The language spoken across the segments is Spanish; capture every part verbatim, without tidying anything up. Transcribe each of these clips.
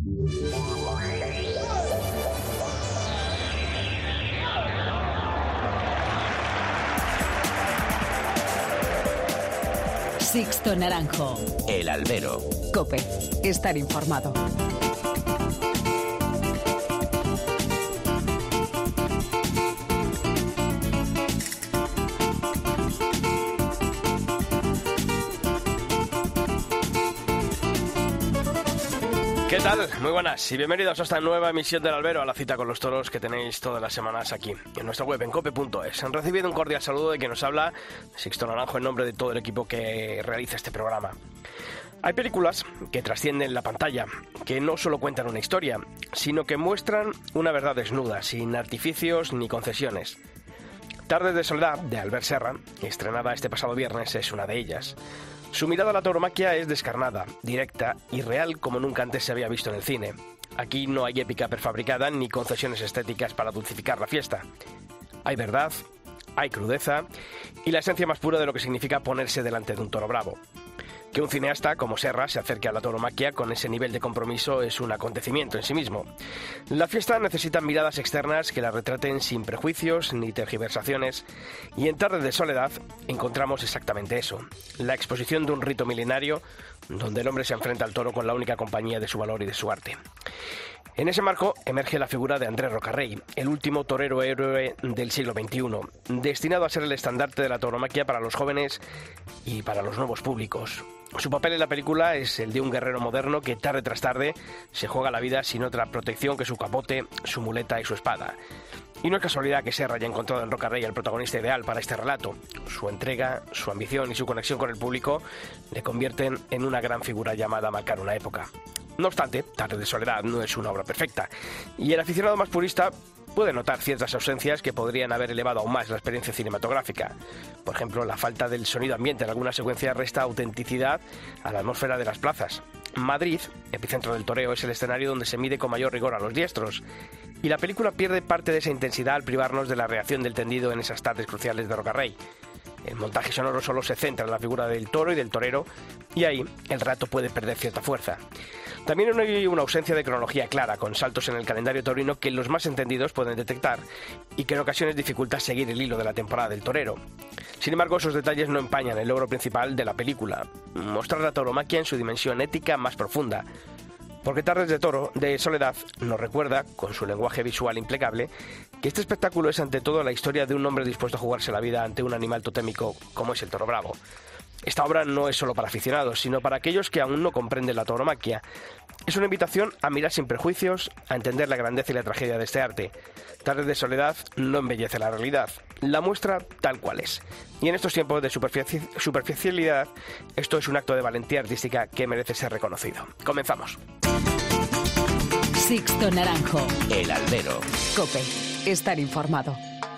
Sixto Naranjo. El Albero. COPE. Estar informado. ¿Qué tal? Muy buenas y bienvenidos a esta nueva emisión del Albero, a la cita con los toros que tenéis todas las semanas aquí, en nuestra web, en cope punto es. Han recibido un cordial saludo de quien nos habla, Sixto Naranjo, en nombre de todo el equipo que realiza este programa. Hay películas que trascienden la pantalla, que no solo cuentan una historia, sino que muestran una verdad desnuda, sin artificios ni concesiones. Tardes de soledad, de Albert Serra, estrenada este pasado viernes, es una de ellas. Su mirada a la tauromaquia es descarnada, directa y real como nunca antes se había visto en el cine. Aquí no hay épica prefabricada ni concesiones estéticas para dulcificar la fiesta. Hay verdad, hay crudeza y la esencia más pura de lo que significa ponerse delante de un toro bravo. Que un cineasta como Serra se acerque a la tauromaquia con ese nivel de compromiso es un acontecimiento en sí mismo. La fiesta necesita miradas externas que la retraten sin prejuicios ni tergiversaciones, y en Tardes de soledad encontramos exactamente eso, la exposición de un rito milenario donde el hombre se enfrenta al toro con la única compañía de su valor y de su arte. En ese marco emerge la figura de Andrés Rocarrey, el último torero héroe del siglo veintiuno, destinado a ser el estandarte de la tauromaquia para los jóvenes y para los nuevos públicos. Su papel en la película es el de un guerrero moderno que tarde tras tarde se juega la vida sin otra protección que su capote, su muleta y su espada. Y no es casualidad que Serra haya encontrado en Rocarrey el protagonista ideal para este relato. Su entrega, su ambición y su conexión con el público le convierten en una gran figura llamada a marcar una época. No obstante, Tardes de soledad no es una obra perfecta, y el aficionado más purista puede notar ciertas ausencias que podrían haber elevado aún más la experiencia cinematográfica. Por ejemplo, la falta del sonido ambiente en algunas secuencias resta autenticidad a la atmósfera de las plazas. Madrid, epicentro del toreo, es el escenario donde se mide con mayor rigor a los diestros, y la película pierde parte de esa intensidad al privarnos de la reacción del tendido en esas tardes cruciales de Rocarrey. El montaje sonoro solo se centra en la figura del toro y del torero, y ahí el relato puede perder cierta fuerza. También hay una ausencia de cronología clara, con saltos en el calendario taurino que los más entendidos pueden detectar y que en ocasiones dificulta seguir el hilo de la temporada del torero. Sin embargo, esos detalles no empañan el logro principal de la película, mostrar la tauromaquia en su dimensión ética más profunda. Porque Tardes de Toro, de Soledad, nos recuerda, con su lenguaje visual impecable, que este espectáculo es ante todo la historia de un hombre dispuesto a jugarse la vida ante un animal totémico como es el toro bravo. Esta obra no es solo para aficionados, sino para aquellos que aún no comprenden la tauromaquia. Es una invitación a mirar sin prejuicios, a entender la grandeza y la tragedia de este arte. Tardes de soledad no embellece la realidad, la muestra tal cual es. Y en estos tiempos de superfici- superficialidad, esto es un acto de valentía artística que merece ser reconocido. Comenzamos. Sixto Naranjo. El Albero. COPE. Estar informado.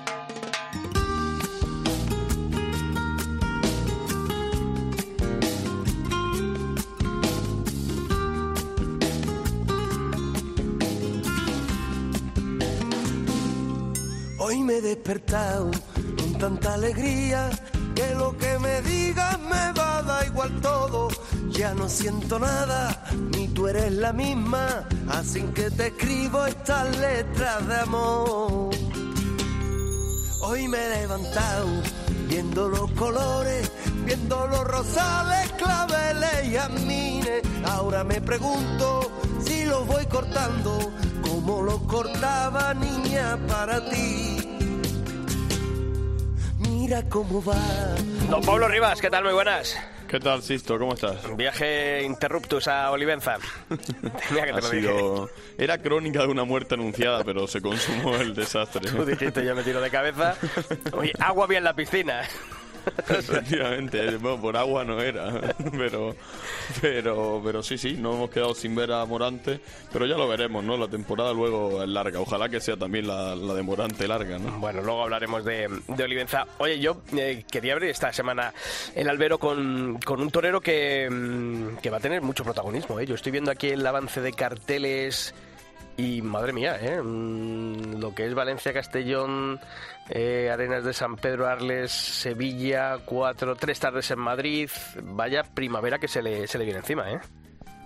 Hoy me he despertado con tanta alegría que lo que me digas me va a dar igual todo. Ya no siento nada, ni tú eres la misma, así que te escribo estas letras de amor. Hoy me he levantado viendo los colores, viendo los rosales, claveles y jazmines. Ahora me pregunto si los voy cortando como los cortaba niña para ti. Mira cómo va. Don Pablo Rivas, ¿qué tal? Muy buenas. ¿Qué tal, Sisto? ¿Cómo estás? Viaje interruptus a Olivenza. Tenía que te ha lo sido... dije. Era crónica de una muerte anunciada, pero se consumó el desastre. Tú dijiste, yo me tiro de cabeza. Oye, agua había en la piscina. Efectivamente, bueno, por agua no era, pero, pero, pero sí, sí, nos hemos quedado sin ver a Morante, pero ya lo veremos, ¿no? La temporada luego es larga, ojalá que sea también la, la de Morante larga, ¿no? Bueno, luego hablaremos de, de Olivenza. Oye, yo eh, quería abrir esta semana el albero con, con un torero que, que va a tener mucho protagonismo, ¿eh? Yo estoy viendo aquí el avance de carteles y, madre mía, ¿eh? Lo que es Valencia, Castellón, eh, Arenas de San Pedro, Arles, Sevilla, cuatro, tres tardes en Madrid. Vaya primavera que se le, se le viene encima, ¿eh?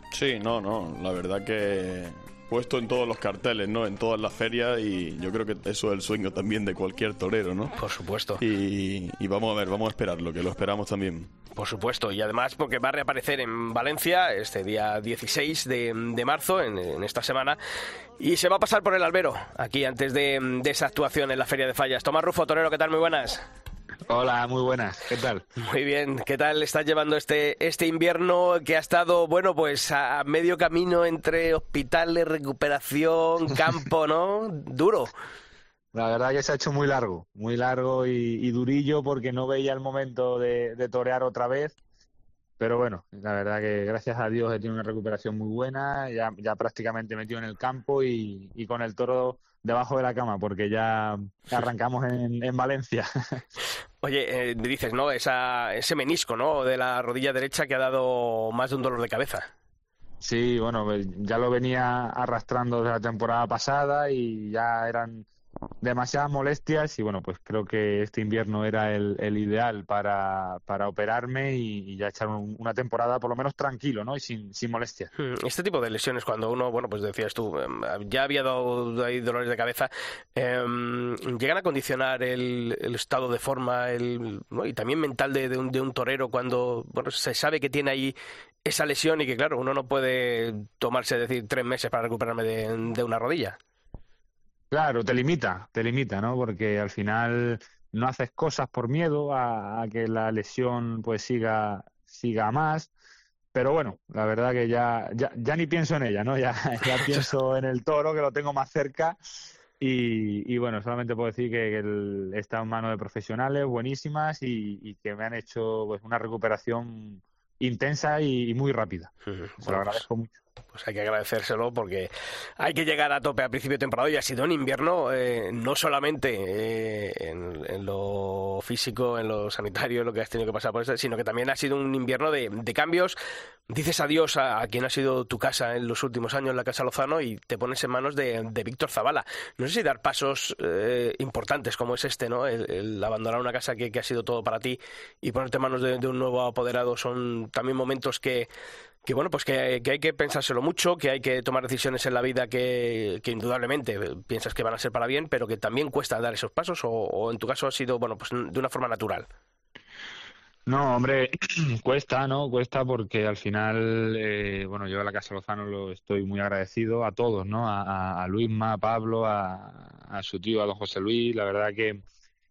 Sí, no, no, la verdad que puesto en todos los carteles, ¿no? En todas las ferias, y yo creo que eso es el sueño también de cualquier torero, ¿no? Por supuesto. Y, y vamos a ver, vamos a esperarlo, que lo esperamos también. Por supuesto, y además porque va a reaparecer en Valencia este día dieciséis de, de marzo, en, en esta semana, y se va a pasar por el albero, aquí antes de, de esa actuación en la Feria de Fallas. Tomás Rufo, torero, ¿qué tal? Muy buenas. Hola, muy buenas, ¿qué tal? Muy bien, ¿qué tal estás llevando este este invierno que ha estado, bueno, pues a medio camino entre hospitales, recuperación, campo, ¿no? Duro. La verdad que se ha hecho muy largo, muy largo y, y durillo porque no veía el momento de, de torear otra vez. Pero bueno, la verdad que gracias a Dios he tenido una recuperación muy buena, ya, ya prácticamente metido en el campo y, y con el toro debajo de la cama porque ya arrancamos en, en Valencia. Oye, eh, dices, ¿no? Esa, ese menisco, ¿no? De la rodilla derecha que ha dado más de un dolor de cabeza. Sí, bueno, ya lo venía arrastrando desde la temporada pasada y ya eran demasiadas molestias y bueno, pues creo que este invierno era el, el ideal para, para operarme y, y ya echar un, una temporada por lo menos tranquilo, ¿no? Y sin, sin molestias. Este tipo de lesiones, cuando uno, bueno, pues decías tú, ya había dado ahí dolores de cabeza, eh, llegan a condicionar el, el estado de forma el, ¿no? Y también mental de, de, un, de un torero cuando, bueno, se sabe que tiene ahí esa lesión y que, claro, uno no puede tomarse, decir, tres meses para recuperarme de, de una rodilla. Claro, te limita, te limita, ¿no? Porque al final no haces cosas por miedo a, a que la lesión pues siga siga más. Pero bueno, la verdad que ya ya, ya ni pienso en ella, ¿no? Ya, ya pienso en el toro, que lo tengo más cerca. Y, y bueno, solamente puedo decir que, que el, está en manos de profesionales buenísimas y, y que me han hecho pues una recuperación intensa y, y muy rápida. Uh-huh. Se bueno, lo agradezco pues... mucho. Pues hay que agradecérselo porque hay que llegar a tope a principio de temporada y ha sido un invierno eh, no solamente eh, en, en lo físico, en lo sanitario, lo que has tenido que pasar por eso, sino que también ha sido un invierno de, de cambios. Dices adiós a, a quien ha sido tu casa en los últimos años, la Casa Lozano, y te pones en manos de, de Víctor Zabala. No sé si dar pasos eh, importantes como es este, ¿no? El, el abandonar una casa que, que ha sido todo para ti y ponerte en manos de, de un nuevo apoderado son también momentos que que bueno, pues que, que hay que pensárselo mucho, que hay que tomar decisiones en la vida que, que indudablemente piensas que van a ser para bien, pero que también cuesta dar esos pasos, o, o en tu caso ha sido, bueno, pues de una forma natural. No, hombre, cuesta, ¿no? Cuesta porque al final, eh, bueno, yo a la Casa Lozano lo estoy muy agradecido a todos, ¿no? A, a Luisma, a Pablo, a, a su tío, a don José Luis. La verdad que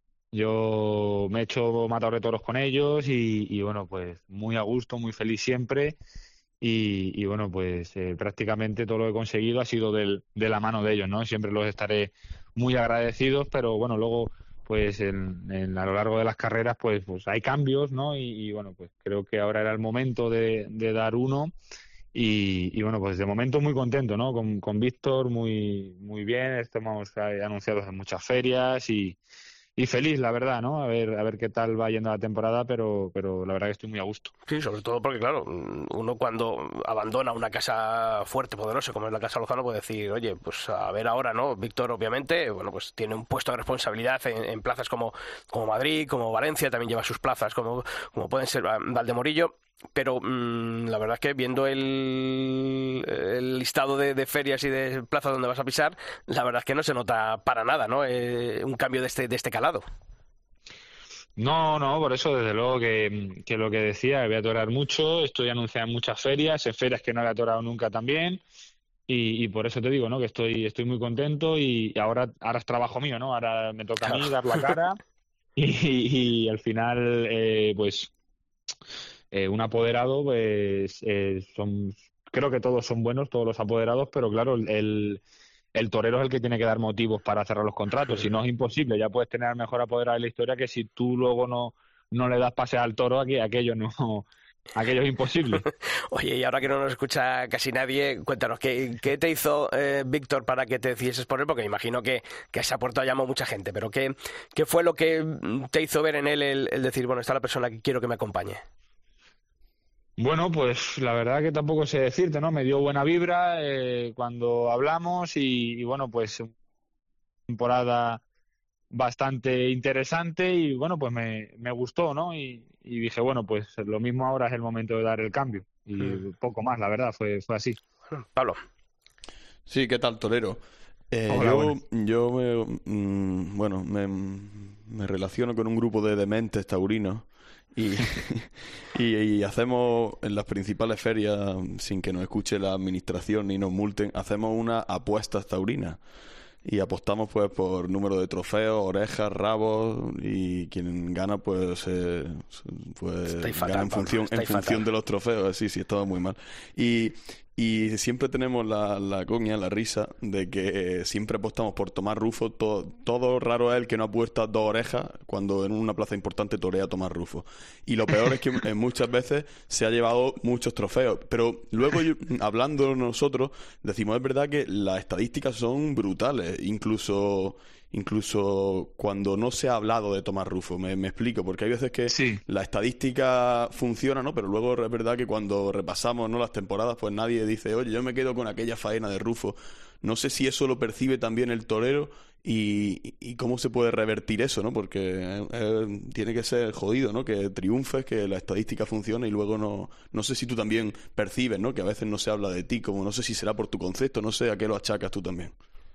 yo me he hecho matador de toros con ellos y, y bueno, pues muy a gusto, muy feliz siempre. Y, y bueno, pues eh, prácticamente todo lo que he conseguido ha sido del, de la mano de ellos, ¿no? Siempre los estaré muy agradecidos, pero bueno, luego pues en, en, a lo largo de las carreras pues pues hay cambios, ¿no? Y, y bueno, pues creo que ahora era el momento de, de dar uno y, y bueno, pues de momento muy contento, ¿no? Con, con Víctor muy muy bien, estamos anunciados en muchas ferias y Y feliz, la verdad, ¿no? A ver, a ver qué tal va yendo la temporada, pero, pero la verdad que estoy muy a gusto. Sí, sobre todo porque, claro, uno cuando abandona una casa fuerte, poderosa, como es la Casa Lozano, puede decir, oye, pues a ver ahora, ¿no? Víctor, obviamente, bueno, pues tiene un puesto de responsabilidad en, en plazas como, como Madrid, como Valencia, también lleva sus plazas, como, como pueden ser Valdemorillo. Pero mmm, la verdad es que viendo el, el listado de, de ferias y de plazas donde vas a pisar, la verdad es que no se nota para nada, ¿no? Eh, un cambio de este, de este calado. No, no, por eso desde luego que, que lo que decía, voy a torear mucho, estoy anunciado en muchas ferias, en ferias que no había torado nunca también, y, y por eso te digo, ¿no? Que estoy, estoy muy contento y ahora, ahora es trabajo mío, ¿no? Ahora me toca claro. a mí dar la cara y, y, y al final, eh, pues... Eh, un apoderado, pues eh, son, creo que todos son buenos, todos los apoderados, pero claro, el, el torero es el que tiene que dar motivos para cerrar los contratos. Si no, es imposible. Ya puedes tener al mejor apoderado de la historia, que si tú luego no, no le das pase al toro, aquí, aquello no... Aquello es imposible. Oye, y ahora que no nos escucha casi nadie, cuéntanos, ¿qué, qué te hizo eh, Víctor para que te decidieses por él? Porque me imagino que, que a esa puerta llamó mucha gente, pero ¿qué, qué fue lo que te hizo ver en él el, el decir, bueno, esta es la persona que quiero que me acompañe? Bueno, pues la verdad que tampoco sé decirte, ¿no? Me dio buena vibra eh, cuando hablamos y, y bueno, pues temporada bastante interesante y bueno, pues me, me gustó, ¿no? Y, y dije, bueno, pues lo mismo ahora es el momento de dar el cambio. y mm. poco más, la verdad, fue, fue así. Pablo. Sí, ¿qué tal, torero? Eh, Hola, yo, bueno, yo me, mm, bueno, me, me relaciono con un grupo de dementes taurinos y, y, y hacemos en las principales ferias, sin que nos escuche la administración ni nos multen, hacemos unas apuestas taurinas. Y apostamos pues por número de trofeos, orejas, rabos, y quien gana pues, eh, pues fatal, gana en función, en función de los trofeos. Sí, sí, estaba muy mal. Y, y siempre tenemos la, la coña, la risa de que eh, siempre apostamos por Tomás Rufo. Todo, todo raro es el que no apuesta dos orejas cuando en una plaza importante torea a Tomás Rufo. Y lo peor es que eh, muchas veces se ha llevado muchos trofeos. Pero luego, yo, hablando nosotros, decimos, es verdad que las estadísticas son brutales. Incluso incluso cuando no se ha hablado de Tomás Rufo, me, me explico, porque hay veces que sí. la estadística funciona, ¿no? Pero luego es verdad que cuando repasamos, ¿no?, las temporadas, pues nadie dice, oye, yo me quedo con aquella faena de Rufo. No sé si eso lo percibe también el torero y, y cómo se puede revertir eso, ¿no? Porque eh, eh, tiene que ser jodido, ¿no? Que triunfes, que la estadística funcione y luego no... No sé si tú también percibes, ¿no?, que a veces no se habla de ti, como no sé si será por tu concepto, no sé a qué lo achacas tú también.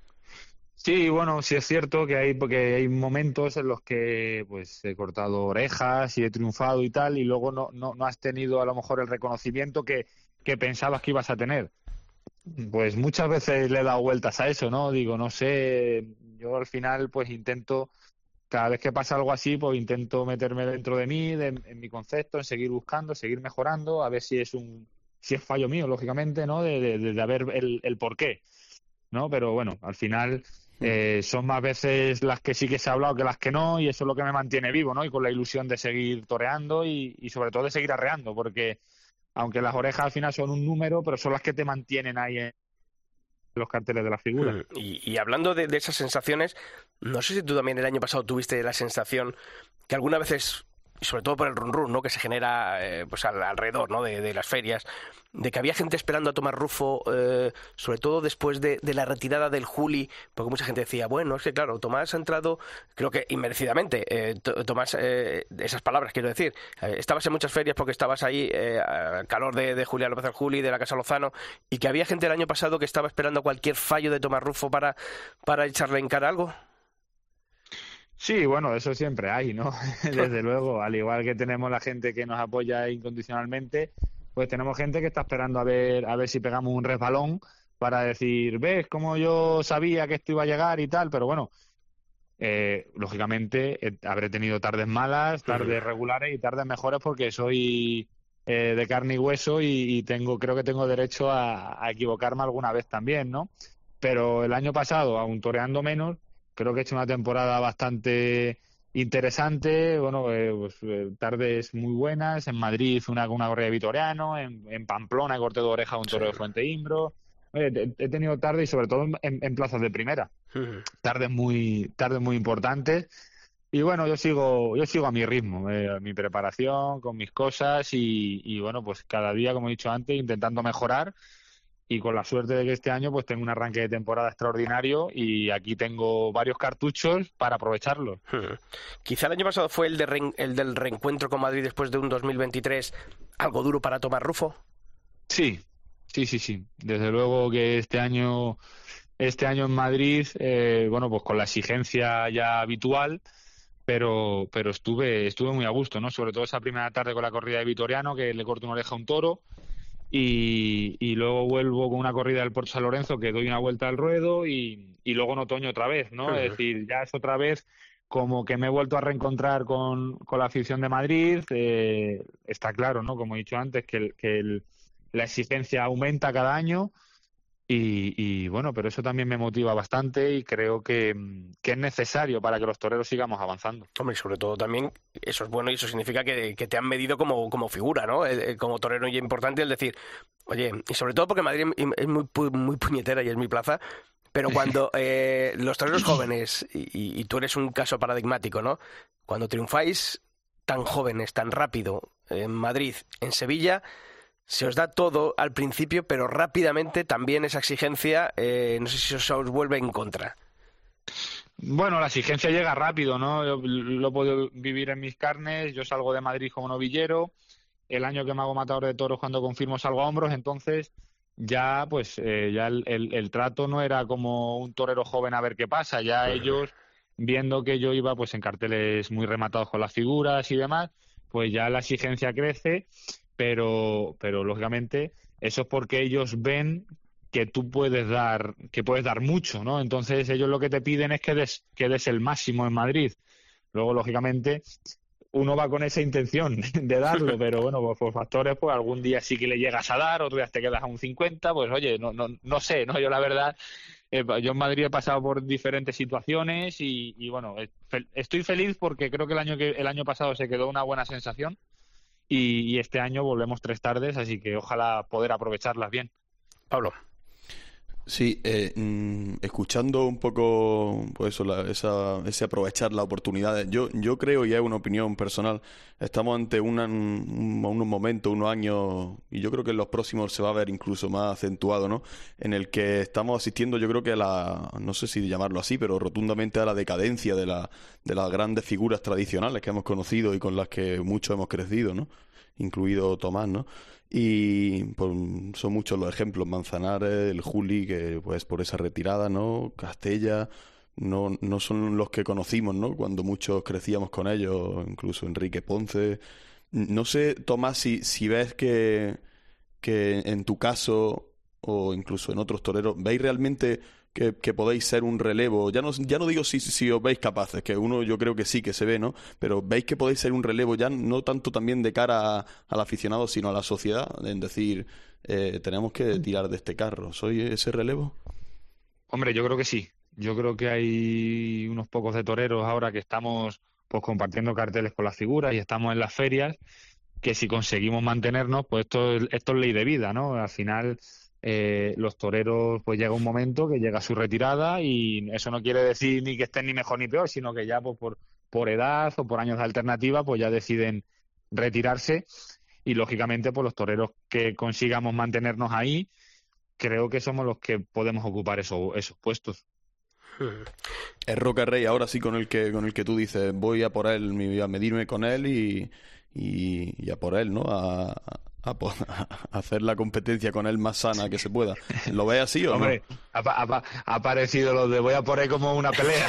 Sí, bueno, sí es cierto que hay, porque hay momentos en los que pues he cortado orejas y he triunfado y tal, y luego no, no, no has tenido a lo mejor el reconocimiento que, que pensabas que ibas a tener. Pues muchas veces le he dado vueltas a eso, ¿no? Digo, no sé, yo al final pues intento, cada vez que pasa algo así, pues intento meterme dentro de mí, de, en mi concepto, en seguir buscando, seguir mejorando, a ver si es un, si es fallo mío, lógicamente, ¿no? De, de, de haber el, el porqué, ¿no? Pero bueno, al final... Eh, son más veces las que sí que se ha hablado que las que no, y eso es lo que me mantiene vivo, ¿no? Y con la ilusión de seguir toreando y, y sobre todo de seguir arreando, porque aunque las orejas al final son un número, pero son las que te mantienen ahí en los carteles de la figura. Y, y hablando de, de esas sensaciones, no sé si tú también el año pasado tuviste la sensación que alguna vez es, y sobre todo por el run run, ¿no?, que se genera eh, pues al, alrededor, ¿no?, de, de las ferias, de que había gente esperando a Tomás Rufo, eh, sobre todo después de, de la retirada del Juli, porque mucha gente decía, bueno, es que claro, Tomás ha entrado, creo que inmerecidamente, eh, Tomás, eh, esas palabras quiero decir, eh, estabas en muchas ferias porque estabas ahí eh, al calor de, de Julián López el Juli, de la Casa Lozano, y que había gente el año pasado que estaba esperando cualquier fallo de Tomás Rufo para, para echarle en cara algo. Sí, bueno, eso siempre hay, ¿no? Desde luego, al igual que tenemos la gente que nos apoya incondicionalmente, pues tenemos gente que está esperando a ver a ver si pegamos un resbalón para decir, ves cómo yo sabía que esto iba a llegar y tal, pero bueno, eh, lógicamente eh, habré tenido tardes malas, tardes regulares y tardes mejores porque soy eh, de carne y hueso y, y tengo creo que tengo derecho a, a equivocarme alguna vez también, ¿no? Pero el año pasado, aun toreando menos, creo que he hecho una temporada bastante interesante, bueno, eh, pues, eh, tardes muy buenas, en Madrid una con una corrida de Vitoriano, en, en Pamplona corté de oreja un toro sí. de Fuente Imbro, eh, he, he tenido tardes y sobre todo en, en plazas de primera, uh-huh. tardes muy tardes muy importantes y bueno, yo sigo yo sigo a mi ritmo, eh, a mi preparación, con mis cosas y, y bueno, pues cada día, como he dicho antes, intentando mejorar. Y con la suerte de que este año pues tengo un arranque de temporada extraordinario y aquí tengo varios cartuchos para aprovecharlos. Hmm. Quizá el año pasado fue el, de re- el del reencuentro con Madrid después de un dos mil veintitrés algo duro para Tomás Rufo. Sí, sí, sí, sí. Desde luego que este año, este año en Madrid, eh, bueno, pues con la exigencia ya habitual, pero pero estuve estuve muy a gusto, ¿no? Sobre todo esa primera tarde con la corrida de Vitoriano, que le corto una oreja a un toro. Y, y luego vuelvo con una corrida del Puerto San Lorenzo que doy una vuelta al ruedo y, y luego en otoño otra vez, ¿no? Uh-huh. Es decir, ya es otra vez como que me he vuelto a reencontrar con, con la afición de Madrid. Eh, está claro, ¿no? Como he dicho antes, que, el, que el, la exigencia aumenta cada año y, y bueno, pero eso también me motiva bastante y creo que, que es necesario para que los toreros sigamos avanzando. Hombre, y sobre todo también eso es bueno y eso significa que, que te han medido como, como figura, ¿no? Eh, como torero y importante el decir, oye, y sobre todo porque Madrid es muy, muy puñetera y es mi plaza, pero cuando eh, los toreros jóvenes, y, y tú eres un caso paradigmático, ¿no? Cuando triunfáis tan jóvenes, tan rápido, en Madrid, en Sevilla, se os da todo al principio, pero rápidamente también esa exigencia, eh, no sé si os, os vuelve en contra. Bueno, la exigencia llega rápido, ¿no? Yo lo he podido vivir en mis carnes, yo salgo de Madrid como novillero, el año que me hago matador de toros cuando confirmo salgo a hombros, entonces ya pues eh, ya el, el, el trato no era como un torero joven a ver qué pasa, ya ellos viendo que yo iba pues en carteles muy rematados con las figuras y demás, pues ya la exigencia crece, pero pero lógicamente eso es porque ellos ven que tú puedes dar que puedes dar mucho, ¿no? Entonces ellos lo que te piden es que des que des el máximo en Madrid. Luego lógicamente uno va con esa intención de darlo, pero bueno, pues por factores, pues algún día sí que le llegas a dar, otro día te quedas a un cincuenta, pues oye, no no no sé, ¿no? Yo la verdad, eh, yo en Madrid he pasado por diferentes situaciones y, y bueno, fe- estoy feliz porque creo que el año que el año pasado se quedó una buena sensación y, y este año volvemos tres tardes, así que ojalá poder aprovecharlas bien. Pablo. Sí, eh, mm, escuchando un poco pues eso, la- esa, ese aprovechar las oportunidades, yo, yo creo, y es una opinión personal, estamos ante una- un- unos momentos, unos años, y yo creo que en los próximos se va a ver incluso más acentuado, ¿no? En el que estamos asistiendo, yo creo que a la, no sé si llamarlo así, pero rotundamente a la decadencia de, la, de las grandes figuras tradicionales que hemos conocido y con las que muchos hemos crecido, ¿no? Incluido Tomás, ¿no? Y pues, son muchos los ejemplos, Manzanares, el Juli, que pues por esa retirada, ¿no? Castella, no, no son los que conocimos, ¿no? Cuando muchos crecíamos con ellos, incluso Enrique Ponce. No sé, Tomás, si, si ves que, que en tu caso, o incluso en otros toreros, veis realmente que, que podéis ser un relevo. Ya no, ya no digo si, si os veis capaces, que uno yo creo que sí, que se ve, ¿no? Pero veis que podéis ser un relevo ya no tanto también de cara a- al aficionado, sino a la sociedad, en decir, eh, tenemos que tirar de este carro. ¿Soy ese relevo? Hombre, yo creo que sí. Yo creo que hay unos pocos de toreros ahora que estamos pues compartiendo carteles con las figuras y estamos en las ferias, que si conseguimos mantenernos, pues esto, es- esto es ley de vida, ¿no? Al final, eh, los toreros, pues llega un momento que llega su retirada y eso no quiere decir ni que estén ni mejor ni peor, sino que ya pues, por, por edad o por años de alternativa, pues ya deciden retirarse y lógicamente, pues los toreros que consigamos mantenernos ahí, creo que somos los que podemos ocupar esos, esos puestos. Es Roca Rey ahora sí con el que con el que tú dices, voy a por él, me- a medirme con él y, y, y a por él, ¿no? A, a, po- a hacer la competencia con él más sana que se pueda. ¿Lo ves así o no? Hombre, ha, pa- ha pa- ha aparecido lo de voy a por ahí como una pelea.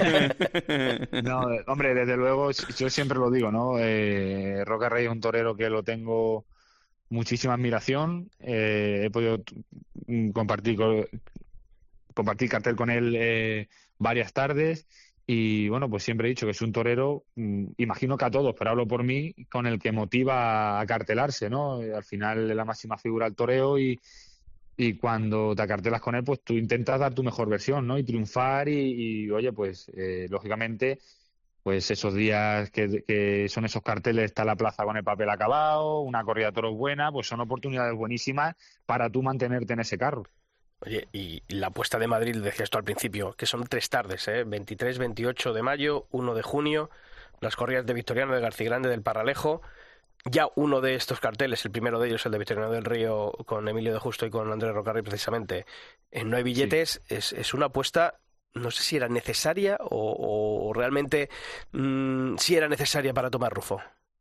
No, eh, hombre, desde luego, s- yo siempre lo digo, ¿no? Eh, Roca Rey es un torero que lo tengo muchísima admiración. Eh, he podido t- mm, compartir, co- compartir cartel con él eh, varias tardes y, bueno, pues siempre he dicho que es un torero, mm, imagino que a todos, pero hablo por mí, con el que motiva a cartelarse, ¿no? Eh, Al final es la máxima figura del toreo y y cuando te acartelas con él, pues tú intentas dar tu mejor versión, ¿no? Y triunfar y, y, oye, pues eh, lógicamente, pues esos días que, que son esos carteles, está la plaza con el papel acabado, una corrida de toros buena, pues son oportunidades buenísimas para tú mantenerte en ese carro. Oye, y la apuesta de Madrid, decías tú al principio, que son tres tardes, ¿eh? veintitrés, veintiocho de mayo, uno de junio, las corridas de Victoriano, de Garcigrande, del Paralejo. Ya uno de estos carteles, el primero de ellos, el de Victoriano del Río, con Emilio de Justo y con Andrés Rocarrey, precisamente, en No hay Sí. billetes, es, es una apuesta, no sé si era necesaria o, o realmente mm, sí era necesaria para Tomás Rufo.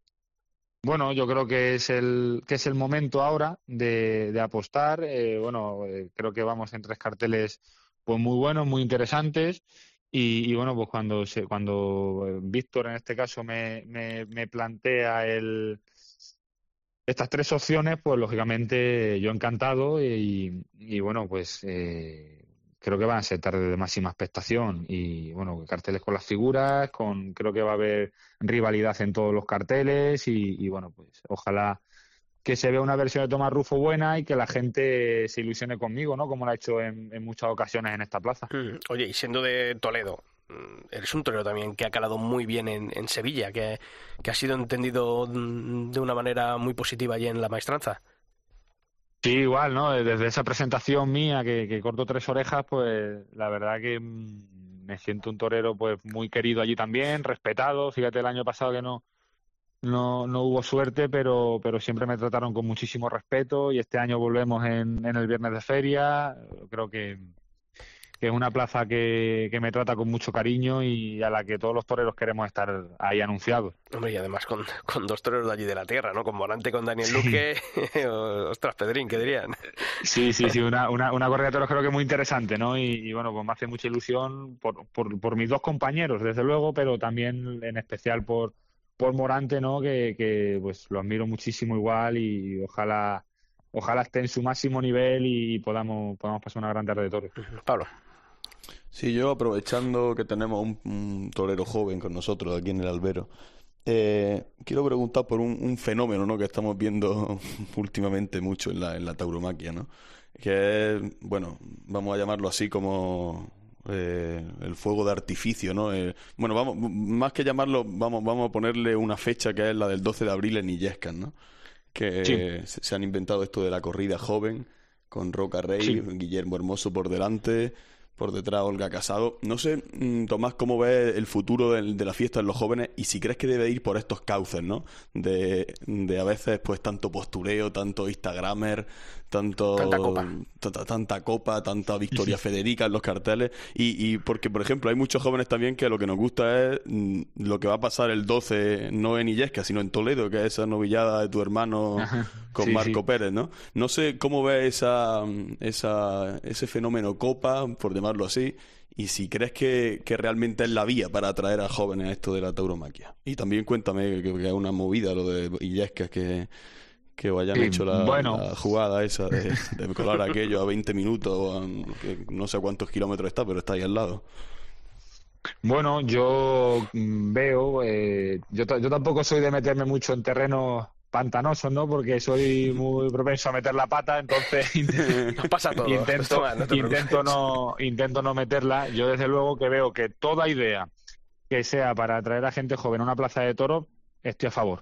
Bueno, yo creo que es el que es el momento ahora de, de apostar. Eh, bueno, eh, creo que vamos en tres carteles pues muy buenos, muy interesantes. Y, y bueno, pues cuando se, cuando eh, Víctor en este caso me, me, me plantea el estas tres opciones, pues lógicamente yo encantado y, y bueno, pues eh, creo que van a ser tardes de máxima expectación y bueno, carteles con las figuras, con creo que va a haber rivalidad en todos los carteles y, y bueno, pues ojalá que se vea una versión de Tomás Rufo buena y que la gente se ilusione conmigo, ¿no? Como lo ha hecho en, en muchas ocasiones en esta plaza. Mm, Oye, y siendo de Toledo, mm, eres un torero también que ha calado muy bien en, en Sevilla, que, que ha sido entendido mm, de una manera muy positiva allí en la maestranza. Sí, igual, ¿no? Desde esa presentación mía que, que corto tres orejas, pues la verdad que mm, me siento un torero pues muy querido allí también, respetado. Fíjate el año pasado que no no no hubo suerte, pero pero siempre me trataron con muchísimo respeto y este año volvemos en, en el viernes de feria. Creo que que es una plaza que, que me trata con mucho cariño y a la que todos los toreros queremos estar ahí anunciados. Hombre, y además con, con dos toreros de allí de la tierra, ¿no? Con Morante, con Daniel Luque, sí. Ostras, Pedrín, ¿qué dirían? Sí, sí, sí, una, una, una corrida de toros creo que muy interesante, ¿no? Y, y bueno, pues me hace mucha ilusión por, por, por mis dos compañeros, desde luego, pero también en especial por, por Morante, ¿no? Que, que pues lo admiro muchísimo igual y ojalá ojalá esté en su máximo nivel y podamos, podamos pasar una gran tarde de toros. Pablo. Sí, yo aprovechando que tenemos un, un torero joven con nosotros aquí en el albero, eh, quiero preguntar por un, un fenómeno, ¿no?, que estamos viendo últimamente mucho en la, en la tauromaquia, ¿no? Que es, bueno, vamos a llamarlo así como eh, el fuego de artificio, ¿no? Eh, bueno, vamos, más que llamarlo, vamos, vamos a ponerle una fecha que es la del doce de abril en Illescas, ¿no? Que sí. se, se han inventado esto de la corrida joven con Roca Rey, sí. Guillermo Hermoso por delante, por detrás Olga Casado. No sé, Tomás, cómo ves el futuro de, de la fiesta de los jóvenes y si crees que debe ir por estos cauces, ¿no? De, de a veces pues tanto postureo, tanto instagramer, tanto tanta copa, tanta, tanta copa, tanta Victoria Federica en los carteles y, y porque, por ejemplo, hay muchos jóvenes también que lo que nos gusta es mm, lo que va a pasar el doce, no en Illescas, sino en Toledo, que es esa novillada de tu hermano Ajá. con sí, Marco sí. Pérez, ¿no? No sé cómo ves esa, esa, ese fenómeno copa, por llamarlo así, y si crees que, que realmente es la vía para atraer a jóvenes a esto de la tauromaquia. Y también cuéntame que, que es una movida lo de Illescas, que, que hayan sí, hecho la, bueno. la jugada esa de, de colar aquello a veinte minutos, a, que no sé cuántos kilómetros está, pero está ahí al lado. Bueno, yo veo, eh, yo, yo tampoco soy de meterme mucho en terrenos pantanosos, ¿no? Porque soy muy propenso a meter la pata, entonces Nos pasa todo. intento, Toma, no te intento no, intento no meterla. Yo desde luego que veo que toda idea que sea para atraer a gente joven a una plaza de toros, estoy a favor.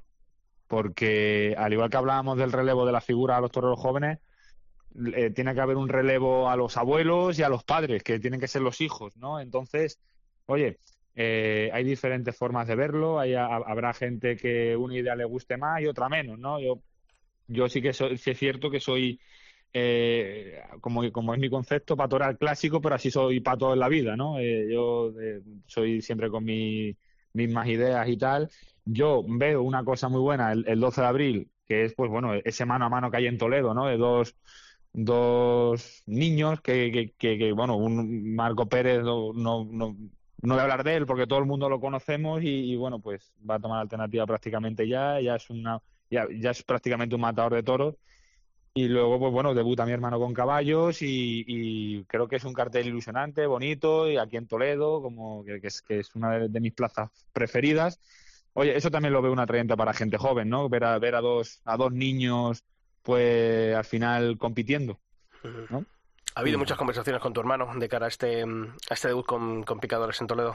Porque al igual que hablábamos del relevo de la figura a los toreros jóvenes, eh, tiene que haber un relevo a los abuelos y a los padres, que tienen que ser los hijos, ¿no? Entonces, oye, eh, hay diferentes formas de verlo, hay, a, habrá gente que una idea le guste más y otra menos, ¿no? Yo, yo sí que soy, sí es cierto que soy, eh, como, como es mi concepto, patoral clásico, pero así soy pato en la vida, ¿no? Eh, yo eh, soy siempre con mis mismas ideas y tal. Yo veo una cosa muy buena el, el doce de abril, que es, pues bueno, ese mano a mano que hay en Toledo, ¿no? De dos dos niños que, que, que, que bueno, un Marco Pérez no, no, no No voy a hablar de él porque todo el mundo lo conocemos y, y bueno, pues va a tomar alternativa prácticamente ya, ya es una ya, ya es prácticamente un matador de toros. Y luego, pues bueno, debuta mi hermano con caballos y, y creo que es un cartel ilusionante, bonito, y aquí en Toledo, como que, que, es, que es una de, de mis plazas preferidas. Oye, eso también lo veo un atrayente para gente joven, ¿no? Ver a, ver a dos, a dos niños, pues al final compitiendo, ¿no? ¿Ha habido muchas conversaciones con tu hermano de cara a este, a este debut con, con picadores en Toledo?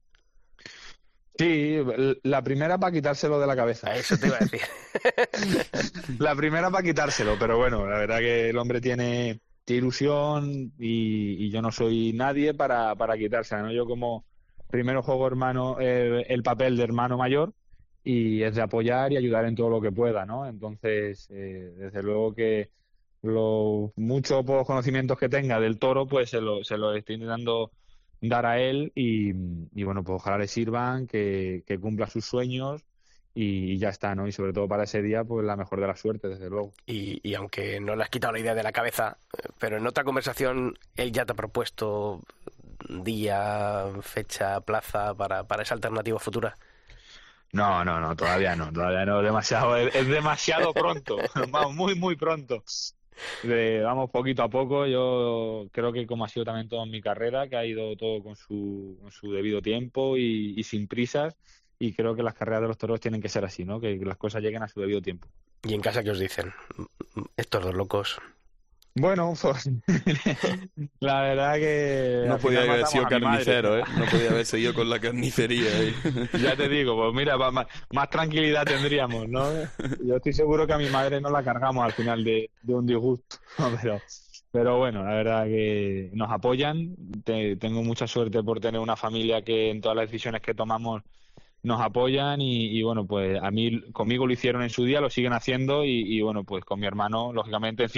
Sí, la primera para quitárselo de la cabeza. A eso te iba a decir. La primera para quitárselo, pero bueno, la verdad que el hombre tiene, tiene ilusión y, y yo no soy nadie para, para quitársela, ¿no? Yo como primero juego hermano eh, el papel de hermano mayor y es de apoyar y ayudar en todo lo que pueda, ¿no? Entonces, eh, desde luego que los muchos pocos conocimientos que tenga del toro, pues se lo, se lo estoy intentando dar a él y, y bueno, pues ojalá le sirvan, que, que cumpla sus sueños y, y ya está, ¿no? Y sobre todo para ese día, pues la mejor de la suerte, desde luego. Y, y aunque no le has quitado la idea de la cabeza, pero en otra conversación él ya te ha propuesto día, fecha, plaza para, para esa alternativa futura. No, no, no, todavía no, todavía no, demasiado, es, es demasiado pronto, vamos, muy, muy pronto. De, vamos poquito a poco, yo creo que como ha sido también toda mi carrera, que ha ido todo con su, con su debido tiempo y, y sin prisas, y creo que las carreras de los toros tienen que ser así, ¿no? Que, que las cosas lleguen a su debido tiempo. ¿Y en casa qué os dicen? Estos dos locos. Bueno, pues la verdad que... No podía haber sido carnicero, ¿eh? No podía haber seguido con la carnicería ahí. Ya te digo, pues mira, más, más tranquilidad tendríamos, ¿no? Yo estoy seguro que a mi madre no la cargamos al final de, de un disgusto, ¿no? Pero, pero bueno, la verdad que nos apoyan. Te, tengo mucha suerte por tener una familia que en todas las decisiones que tomamos nos apoyan y, y bueno, pues a mí, conmigo lo hicieron en su día, lo siguen haciendo y, y bueno, pues con mi hermano, lógicamente, encima...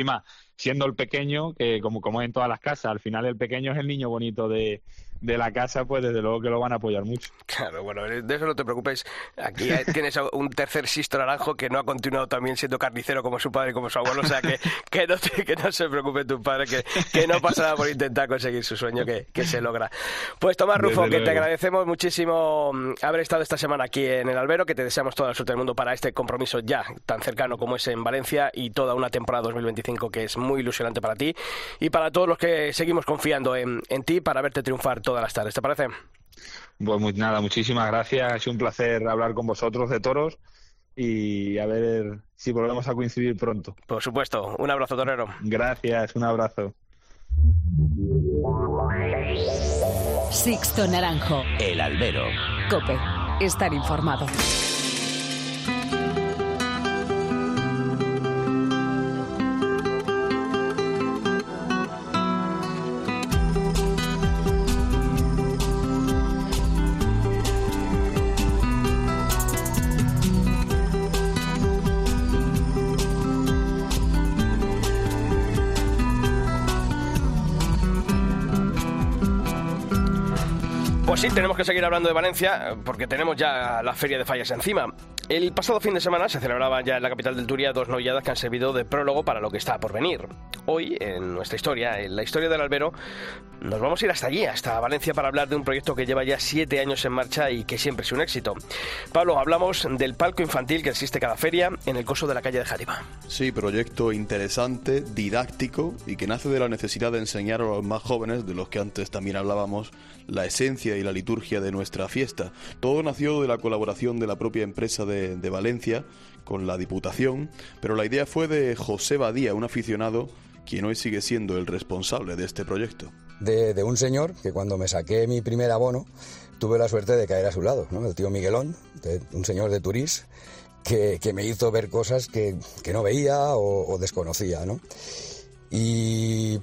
siendo el pequeño, que como, como en todas las casas, al final el pequeño es el niño bonito de, de la casa, pues desde luego que lo van a apoyar mucho. Claro, bueno, de eso no te preocupes. Aquí tienes un tercer Sixto Naranjo que no ha continuado también siendo carnicero como su padre y como su abuelo, o sea que, que, no, te, que no se preocupe tu padre, que, que no pasa nada por intentar conseguir su sueño, que, que se logra. Pues Tomás Rufo, que te agradecemos muchísimo haber estado esta semana aquí en el Albero, que te deseamos toda la suerte del mundo para este compromiso ya tan cercano como es en Valencia y toda una temporada dos mil veinticinco que es muy ilusionante para ti y para todos los que seguimos confiando en, en ti para verte triunfar todas las tardes, ¿te parece? Pues muy, nada, muchísimas gracias, ha sido un placer hablar con vosotros de toros y a ver si volvemos a coincidir pronto. Por supuesto, un abrazo, torero. Gracias, un abrazo. Sixto Naranjo. El Albero. COPE. Estar informado. Pues sí, tenemos que seguir hablando de Valencia porque tenemos ya la Feria de Fallas encima. El pasado fin de semana se celebraban ya en la capital del Turia dos novilladas que han servido de prólogo para lo que está por venir. Hoy, en nuestra historia, en la historia del Albero, nos vamos a ir hasta allí, hasta Valencia, para hablar de un proyecto que lleva ya siete años en marcha y que siempre es un éxito. Pablo, hablamos del palco infantil que existe cada feria en el coso de la calle de Játiva. Sí, proyecto interesante, didáctico y que nace de la necesidad de enseñar a los más jóvenes, de los que antes también hablábamos, la esencia y la liturgia de nuestra fiesta. Todo nació de la colaboración de la propia empresa de, de Valencia con la Diputación, pero la idea fue de José Badía, un aficionado quien hoy sigue siendo el responsable de este proyecto. De, de un señor que cuando me saqué mi primer abono tuve la suerte de caer a su lado, ¿no? El tío Miguelón, de, un señor de Turís, que, que me hizo ver cosas que, que no veía o, o desconocía, ¿no? Y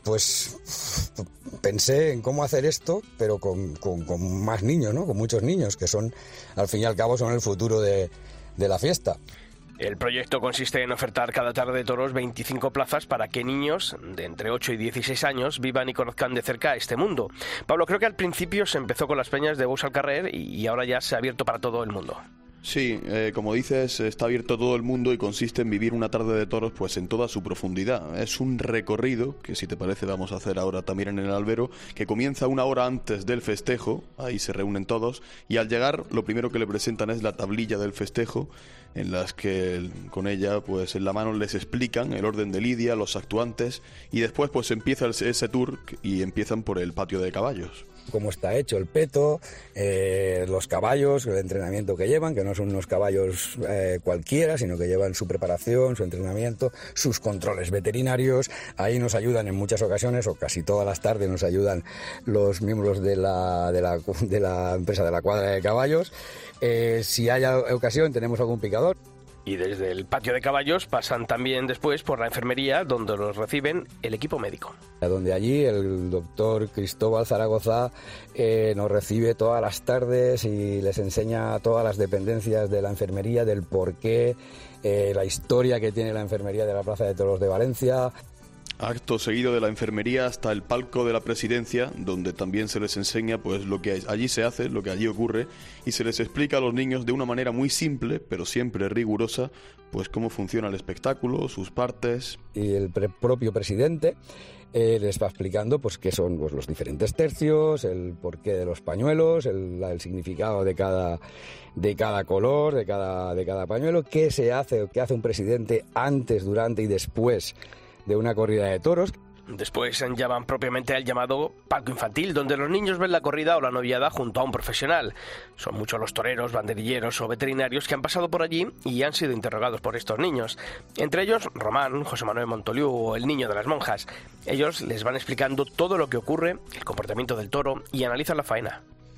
pues pensé en cómo hacer esto, pero con, con, con más niños, ¿no? Con muchos niños, que son, al fin y al cabo, son el futuro de, de la fiesta. El proyecto consiste en ofertar cada tarde de toros veinticinco plazas para que niños de entre ocho y dieciséis años vivan y conozcan de cerca este mundo. Pablo, creo que al principio se empezó con las peñas de Bous al Carrer y ahora ya se ha abierto para todo el mundo. Sí, eh, como dices, está abierto a todo el mundo y consiste en vivir una tarde de toros pues en toda su profundidad. Es un recorrido, que si te parece vamos a hacer ahora también en el Albero, que comienza una hora antes del festejo, ahí se reúnen todos, y al llegar lo primero que le presentan es la tablilla del festejo, en las que con ella pues en la mano les explican el orden de lidia, los actuantes, y después pues empieza ese tour y empiezan por el patio de caballos. Cómo está hecho el peto, eh, los caballos, el entrenamiento que llevan, que no son unos caballos eh, cualquiera, sino que llevan su preparación, su entrenamiento, sus controles veterinarios. Ahí nos ayudan en muchas ocasiones, o casi todas las tardes nos ayudan los miembros de la, de la, de la empresa de la cuadra de caballos. Eh, si hay ocasión tenemos algún picador. Y desde el patio de caballos pasan también después por la enfermería, donde los reciben el equipo médico. Donde allí el doctor Cristóbal Zaragoza eh, nos recibe todas las tardes y les enseña todas las dependencias de la enfermería, del porqué, eh, la historia que tiene la enfermería de la Plaza de Toros de Valencia. Acto seguido de la enfermería hasta el palco de la presidencia, donde también se les enseña pues lo que allí se hace, lo que allí ocurre, y se les explica a los niños de una manera muy simple, pero siempre rigurosa, pues cómo funciona el espectáculo, sus partes. Y el pre- propio presidente eh, les va explicando pues qué son pues, los diferentes tercios, el porqué de los pañuelos, el, el significado de cada de cada color, de cada de cada pañuelo, qué se hace, qué hace un presidente antes, durante y después de una corrida de toros. Después llaman propiamente al llamado palco infantil, donde los niños ven la corrida o la noviada junto a un profesional. Son muchos los toreros, banderilleros o veterinarios que han pasado por allí y han sido interrogados por estos niños. Entre ellos, Román, José Manuel Montoliu o el niño de las monjas. Ellos les van explicando todo lo que ocurre, el comportamiento del toro y analizan la faena.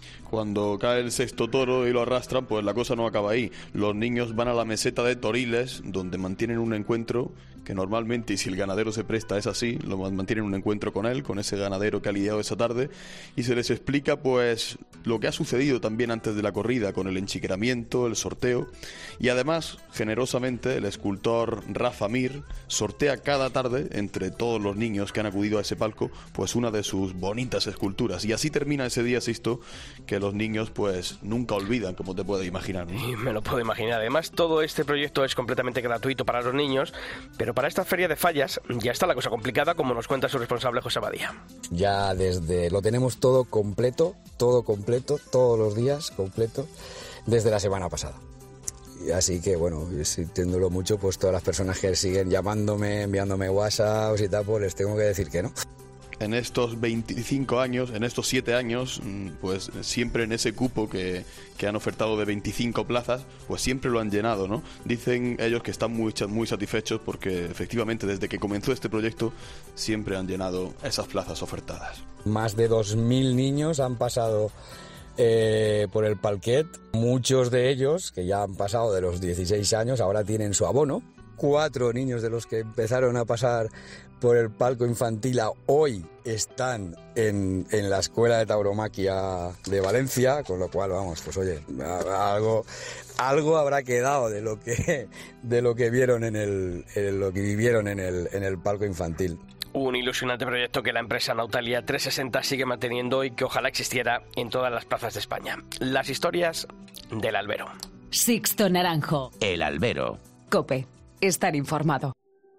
Cuando cae el sexto toro y lo arrastran, pues la cosa no acaba ahí. Los niños van a la meseta de Toriles, donde mantienen un encuentro que normalmente, y si el ganadero se presta, es así, lo mantienen un encuentro con él, con ese ganadero que ha lidiado esa tarde, y se les explica pues lo que ha sucedido también antes de la corrida, con el enchiqueramiento, el sorteo, y además, generosamente, el escultor Rafa Mir sortea cada tarde, entre todos los niños que han acudido a ese palco, pues una de sus bonitas esculturas, y así termina ese día, Sisto, que los niños pues nunca olvidan, como te puedes imaginar, ¿no? Y me lo puedo imaginar. Además, todo este proyecto es completamente gratuito para los niños, pero para esta feria de fallas ya está la cosa complicada, como nos cuenta su responsable José Badía. Ya desde lo tenemos todo completo, todo completo, todos los días completo, desde la semana pasada. Y así que bueno, sintiéndolo mucho, pues todas las personas que siguen llamándome, enviándome WhatsApp y tal, pues les tengo que decir que no. En estos veinticinco años, en estos siete años, pues siempre en ese cupo que, que han ofertado de veinticinco plazas, pues siempre lo han llenado, ¿no? Dicen ellos que están muy, muy satisfechos porque efectivamente desde que comenzó este proyecto siempre han llenado esas plazas ofertadas. Más de dos mil niños han pasado eh, por el Palquet. Muchos de ellos, que ya han pasado de los dieciséis años, ahora tienen su abono. Cuatro niños de los que empezaron a pasar por el palco infantil hoy están en, en la Escuela de Tauromaquia de Valencia, con lo cual, vamos, pues oye, algo, algo habrá quedado de lo que, de lo que vieron en el, en lo que vivieron en el, en el palco infantil. Un ilusionante proyecto que la empresa Nautalia trescientos sesenta sigue manteniendo y que ojalá existiera en todas las plazas de España. Las historias del albero. Sixto Naranjo. El albero. COPE. Estar informado.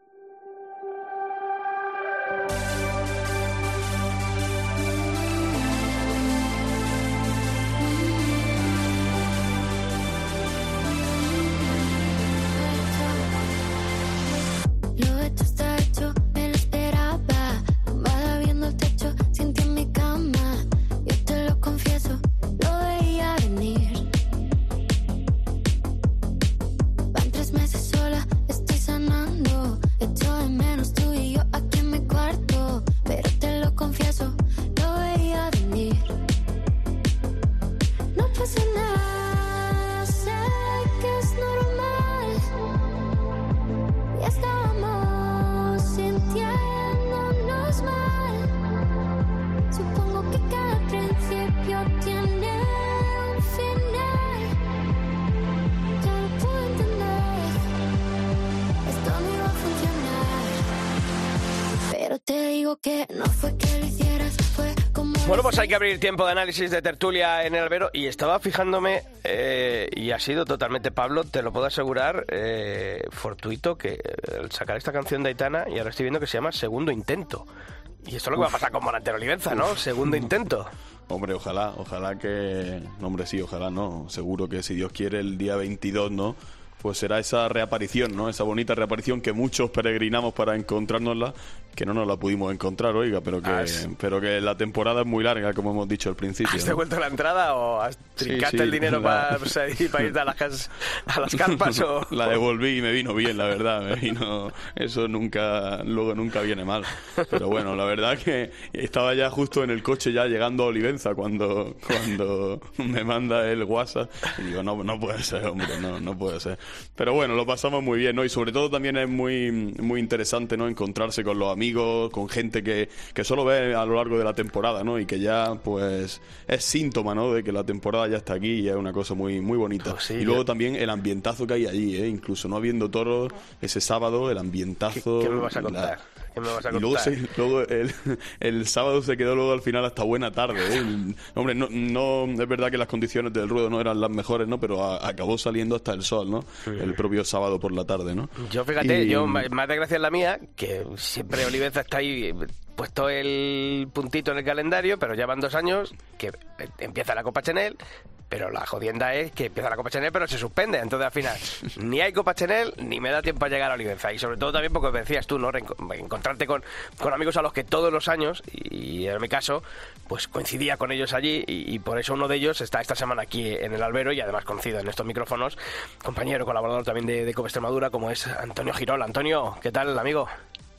Bueno, pues hay que abrir tiempo de análisis de tertulia en el albero y estaba fijándome eh, y ha sido totalmente, Pablo, te lo puedo asegurar, eh, fortuito que el sacar esta canción de Aitana, y ahora estoy viendo que se llama Segundo Intento. Y esto es lo que uf, va a pasar con Morantero Olivenza, ¿no? Uf. Segundo intento. Hombre, ojalá, ojalá que... No, hombre, sí, ojalá, ¿no? Seguro que si Dios quiere el día veintidós, ¿no? Pues será esa reaparición, ¿no? Esa bonita reaparición que muchos peregrinamos para encontrárnosla, que no nos la pudimos encontrar, oiga, pero que, ah, pero que la temporada es muy larga, como hemos dicho al principio. ¿Has ¿no? devuelto la entrada o has trincaste sí, sí, el dinero la... para, o sea, para irte a las, a las carpas? O... La devolví y me vino bien, la verdad. Me vino... Eso nunca, luego nunca viene mal. Pero bueno, la verdad que estaba ya justo en el coche, ya llegando a Olivenza, cuando, cuando me manda el WhatsApp. Y digo, no, no puede ser, hombre, no, no puede ser. Pero bueno, lo pasamos muy bien, ¿no? Y sobre todo también es muy, muy interesante, ¿no? Encontrarse con los amigos, con gente que, que solo ve a lo largo de la temporada, ¿no? Y que ya, pues, es síntoma, ¿no? De que la temporada ya está aquí y es una cosa muy, muy bonita. Pues sí, y luego ya... también el ambientazo que hay allí, ¿eh? Incluso no habiendo toros, ese sábado, el ambientazo... ¿Qué, qué me vas a contar? La... ¿Qué me vas a y luego, se, luego el, el sábado se quedó luego al final hasta buena tarde, ¿eh? El, hombre, no, no es verdad que las condiciones del ruedo no eran las mejores, ¿no? Pero a, acabó saliendo hasta el sol, ¿no? Sí. El propio sábado por la tarde, ¿no? Yo, fíjate, y... yo más desgracia es la mía, que siempre Olivenza está ahí puesto el puntito en el calendario, pero ya van dos años que empieza la Copa Chenel, pero la jodienda es que empieza la Copa Chenel pero se suspende, entonces al final ni hay Copa Chenel ni me da tiempo a llegar a Olivenza, y sobre todo también porque decías tú, ¿no? Encontrarte con, con amigos a los que todos los años, y en mi caso pues coincidía con ellos allí, y, y por eso uno de ellos está esta semana aquí en el albero, y además conocido en estos micrófonos, compañero, colaborador también de, de Copa Extremadura, como es Antonio Girol. Antonio, ¿qué tal, amigo?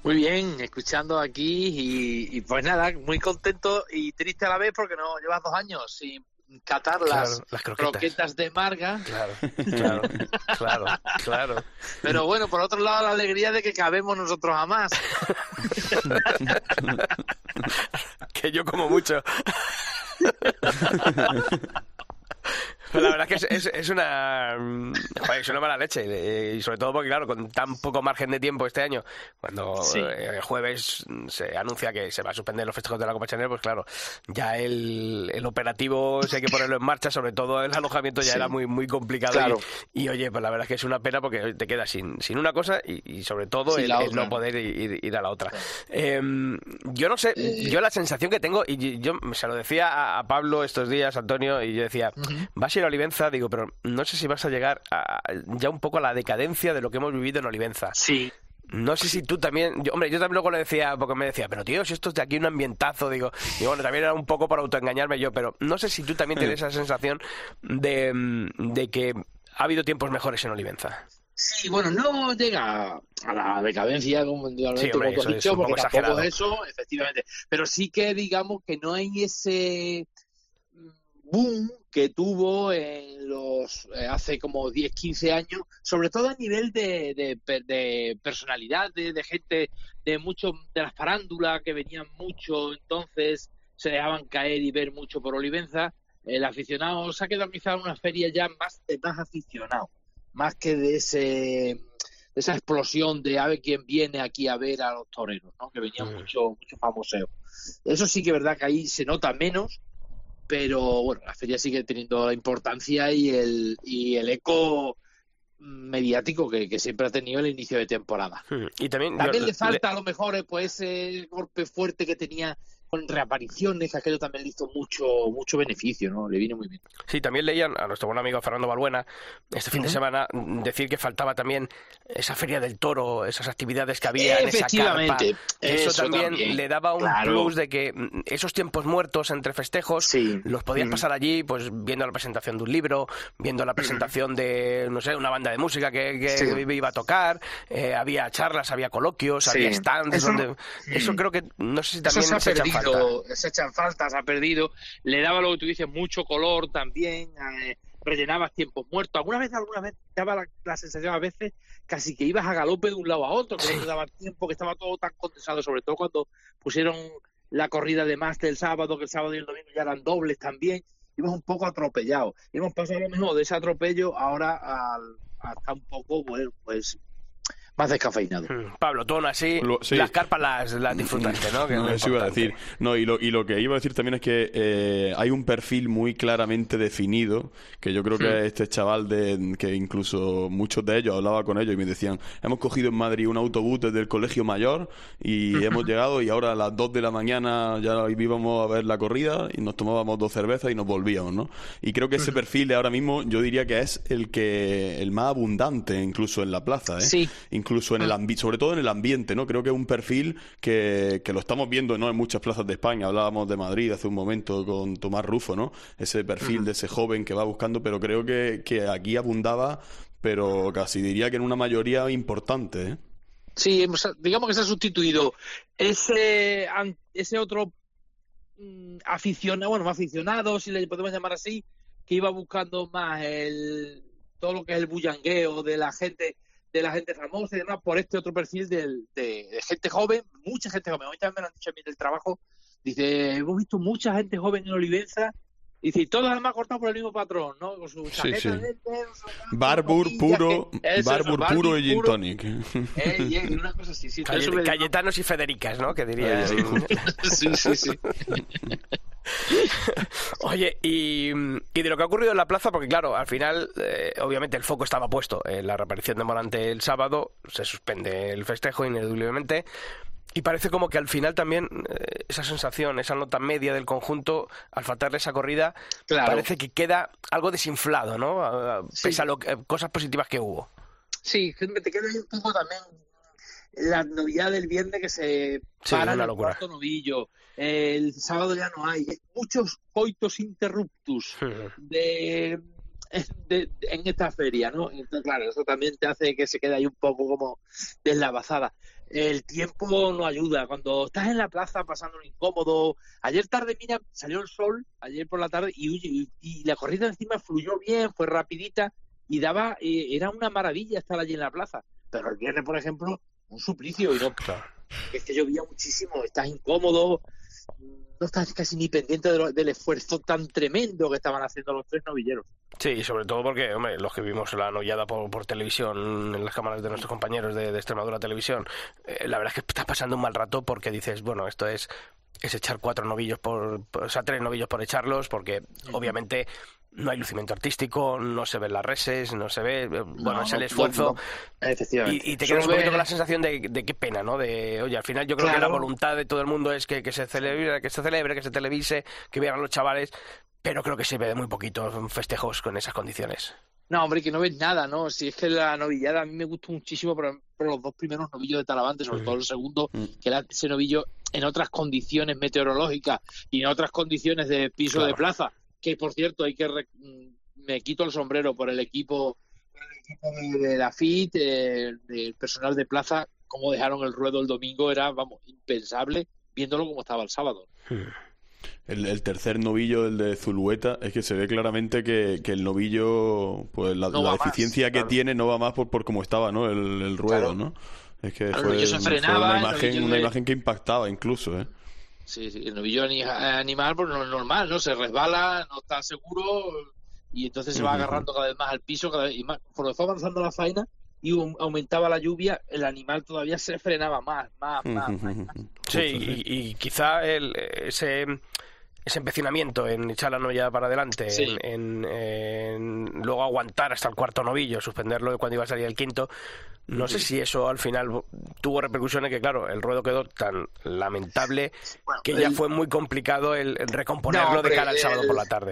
Muy bien, escuchando aquí y, y pues nada, muy contento y triste a la vez porque no llevas dos años sin catar Claro, las, las croquetas. croquetas de marga. Claro, claro, claro, claro. Pero bueno, por otro lado, la alegría de que cabemos nosotros a más. Que yo como mucho. Pero la verdad es que es, es, es una joder, es una mala leche, y sobre todo porque claro, con tan poco margen de tiempo este año, cuando Sí. el jueves se anuncia que se va a suspender los festejos de la Copa Chanel, pues claro, ya el, el operativo, si hay que ponerlo en marcha, sobre todo el alojamiento ya Sí. era muy muy complicado. Claro. y, y oye, pues la verdad es que es una pena porque te quedas sin, sin una cosa y, y sobre todo Sin el, la el otra. no poder ir, ir a la otra. Eh, yo no sé, Eh. yo la sensación que tengo, y yo se lo decía a, a Pablo estos días, Antonio, y yo decía, vas a ir a Olivenza, digo, pero no sé si vas a llegar a, ya un poco a la decadencia de lo que hemos vivido en Olivenza. Sí. No sé si tú también, yo, hombre, yo también luego le decía, porque me decía, pero tío, si esto es de aquí un ambientazo, digo, y bueno, también era un poco para autoengañarme yo, pero no sé si tú también tienes esa sensación de, de que ha habido tiempos mejores en Olivenza. Sí, bueno, no llega a la decadencia, como, Sí, hombre, como tú eso has es dicho, un poco porque tampoco exagerado. es eso, efectivamente. Pero sí que digamos que no hay ese boom que tuvo en los eh, hace como diez, quince años, sobre todo a nivel de, de, per- de personalidad, de, de gente, de muchos de las farándulas que venían mucho, entonces se dejaban caer y ver mucho por Olivenza. El aficionado se ha quedado quizá en una feria ya más de más aficionado, más que de ese de esa explosión de a ver quién viene aquí a ver a los toreros, ¿no? Que venían Mm. mucho mucho famoseo. Eso sí que es verdad que ahí se nota menos, pero bueno, la feria sigue teniendo la importancia y el y el eco mediático que, que siempre ha tenido el inicio de temporada. Y también, También yo- le falta a lo mejor eh, pues ese golpe fuerte que tenía con reapariciones, que aquello también le hizo mucho mucho beneficio, ¿no? Le vino muy bien. Sí, también leían a nuestro buen amigo Fernando Balbuena este fin de semana mm, decir que faltaba también esa feria del toro, esas actividades que había en esa carpa. Efectivamente, Eso, eso también, también, le daba un claro. plus de que mm, esos tiempos muertos entre festejos Sí. los podías Mm. pasar allí, pues viendo la presentación de un libro, viendo la presentación de, no sé, una banda de música que, que Sí. iba a tocar, eh, había charlas, había coloquios, Sí. había stands Eso- donde... Eso creo que, no sé si Eso también se ha echan falta. perdido, se echan falta, se ha perdido. Le daba lo que tú dices, mucho color también, eh, rellenabas tiempos muertos. Alguna vez, alguna vez daba la, la sensación a veces casi que ibas a galope de un lado a otro, que no te daba tiempo, que estaba todo tan condensado, sobre todo cuando pusieron la corrida de máster el sábado, que el sábado y el domingo ya eran dobles también. Ibas un poco atropellado. Y hemos pasado a lo mejor de ese atropello ahora al, a estar un poco, bueno, pues más descafeinado. Mm, Pablo, tú aún así, Lo- sí. las carpas las, las disfrutaste, ¿no? Que es No, lo eso iba a importante. decir. No, y lo, y lo que iba a decir también es que eh, hay un perfil muy claramente definido, que yo creo que este chaval, de que incluso muchos de ellos, hablaba con ellos y me decían, hemos cogido en Madrid un autobús desde el Colegio Mayor y hemos llegado y ahora a las dos de la mañana ya íbamos a ver la corrida y nos tomábamos dos cervezas y nos volvíamos, ¿no? Y creo que ese perfil de ahora mismo yo diría que es el que el más abundante incluso en la plaza, ¿eh? Sí. Incluso en el ambiente, sobre todo en el ambiente, ¿no? Creo que es un perfil que, que lo estamos viendo, ¿no? En muchas plazas de España. Hablábamos de Madrid hace un momento con Tomás Rufo, ¿no? Ese perfil de ese joven que va buscando, pero creo que, que aquí abundaba, pero casi diría que en una mayoría importante, ¿eh? Sí, hemos- digamos que se ha sustituido ese an- ese otro mm, aficionado, bueno, aficionado, si le podemos llamar así, que iba buscando más el todo lo que es el bullangueo de la gente, de la gente famosa y demás, por este otro perfil del- de, de gente joven, mucha gente joven. Hoy también me lo han dicho a mí del trabajo. Dice, hemos visto mucha gente joven en Olivenza. Dice, y todos además cortados por el mismo patrón, ¿no? Con su chaqueta sí. de negro, su gato, Barbur boquilla, puro, que- eso, Barbur eso, puro y gin puro. tonic. Ey, ey, una cosa así, sí. Calle- eso me- Cayetanos y Federicas, ¿no? Que diría. Ay, sí, sí, sí. Oye, y, y de lo que ha ocurrido en la plaza, porque claro, al final, eh, obviamente el foco estaba puesto en la reaparición de Morante el sábado, se suspende el festejo ineludiblemente, y parece como que al final también eh, esa sensación, esa nota media del conjunto, al faltarle esa corrida, Claro. parece que queda algo desinflado, ¿no? A- a- Sí. Pese a lo que- cosas positivas que hubo. Sí, que te queda ahí un poco también la novedad del viernes que se Sí, para una en el locura. cuarto novillo. El sábado ya no hay. Hay muchos coitos interruptus de de, de, en esta feria, ¿no? Entonces, claro, eso también te hace que se quede ahí un poco como deslavazada. El tiempo no ayuda. Cuando estás en la plaza pasando un incómodo, ayer tarde, mira, salió el sol, ayer por la tarde, y, y, y la corrida encima fluyó bien, fue rapidita, y daba, eh, era una maravilla estar allí en la plaza. Pero el viernes, por ejemplo, un suplicio, y no, claro. Es que llovía muchísimo, estás incómodo, no estás casi ni pendiente de lo, del esfuerzo tan tremendo que estaban haciendo los tres novilleros. Sí, y sobre todo porque, hombre, los que vimos la noviada por, por televisión, en las cámaras de nuestros compañeros de, de Extremadura Televisión, eh, la verdad es que estás pasando un mal rato porque dices, bueno, esto es, es echar cuatro novillos por, por, o sea, tres novillos por echarlos, porque uh-huh. obviamente no hay lucimiento artístico, no se ven las reses, no se ve, bueno, no, es el esfuerzo. No, no. Efectivamente. Y, y te quedas un poquito con la sensación de, de qué pena, ¿no? De, oye, al final yo creo claro. que la voluntad de todo el mundo es que, que se celebre, que se celebre, que se televise, que vean los chavales, pero creo que se ve de muy poquitos festejos con esas condiciones. No, hombre, que no ves nada, ¿no? Si es que la novillada a mí me gustó muchísimo, pero, pero los dos primeros novillos de Talavante, sobre mm. todo el segundo, mm. que era ese novillo en otras condiciones meteorológicas y en otras condiciones de piso claro. de plaza, que por cierto hay que re... me quito el sombrero por el equipo, por el equipo de, de la F I T, eh, del personal de plaza, cómo dejaron el ruedo el domingo, era, vamos, impensable, viéndolo como estaba el sábado. Mm. El, el tercer novillo, el de Zulueta, es que se ve claramente que, que el novillo, pues la, no la más, deficiencia que claro. tiene no va más por, por cómo estaba, ¿no? El, el ruedo, claro. ¿no? Es que claro, fue, se frenaba, fue una imagen, una de... imagen que impactaba incluso, ¿eh? Sí, sí, el novillo animal, pues no es normal, ¿no? Se resbala, no está seguro y entonces se va agarrando cada vez más al piso, cada vez y más. Cuando fue avanzando la faena y aumentaba la lluvia, el animal todavía se frenaba más, más, más. más, más. Sí, y, y quizá el, ese... ese empecinamiento en echar la novillada para adelante, sí. en, en, en luego aguantar hasta el cuarto novillo, suspenderlo cuando iba a salir el quinto, no sí. sé si eso al final tuvo repercusiones, que claro, el ruedo quedó tan lamentable bueno, que el... ya fue muy complicado el, el recomponerlo no, hombre, de cara al sábado el... por la tarde.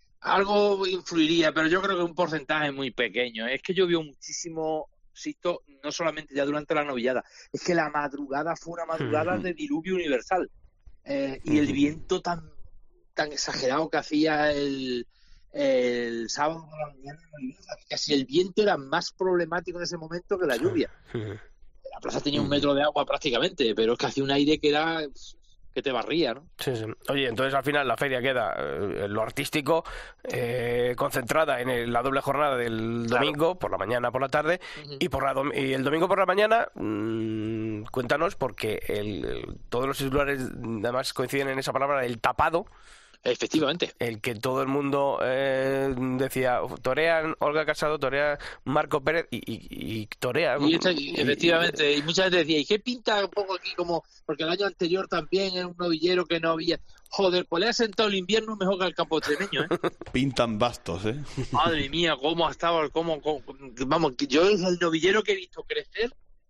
Algo influiría, pero yo creo que un porcentaje muy pequeño. Es que llovió muchísimo, Sisto, no solamente ya durante la novillada, es que la madrugada fue una madrugada uh-huh. de diluvio universal. Eh, y uh-huh. el viento tan tan exagerado que hacía el, el sábado por la mañana, casi el viento era más problemático en ese momento que la lluvia. La plaza tenía un metro de agua prácticamente, pero es que hacía un aire que era que te barría, ¿no? Sí, sí. Oye, entonces al final la feria queda eh, lo artístico eh, concentrada en el, la doble jornada del domingo, claro. por la mañana, por la tarde, uh-huh. y por la dom- y el domingo por la mañana, mmm, cuéntanos, porque el, el, todos los titulares además coinciden en esa palabra, el tapado. Efectivamente. El que todo el mundo eh, decía, torean Olga Casado, torea Marco Pérez y, y, y torea. Y esta, y, efectivamente, y, y mucha gente decía, ¿y qué pinta un poco aquí? Como porque el año anterior también era un novillero que no había. Joder, pues le ha sentado el invierno mejor que el campo extremeño, ¿eh? Pintan bastos, ¿eh? Madre mía, cómo ha estado, cómo, cómo vamos, yo es el novillero que he visto crecer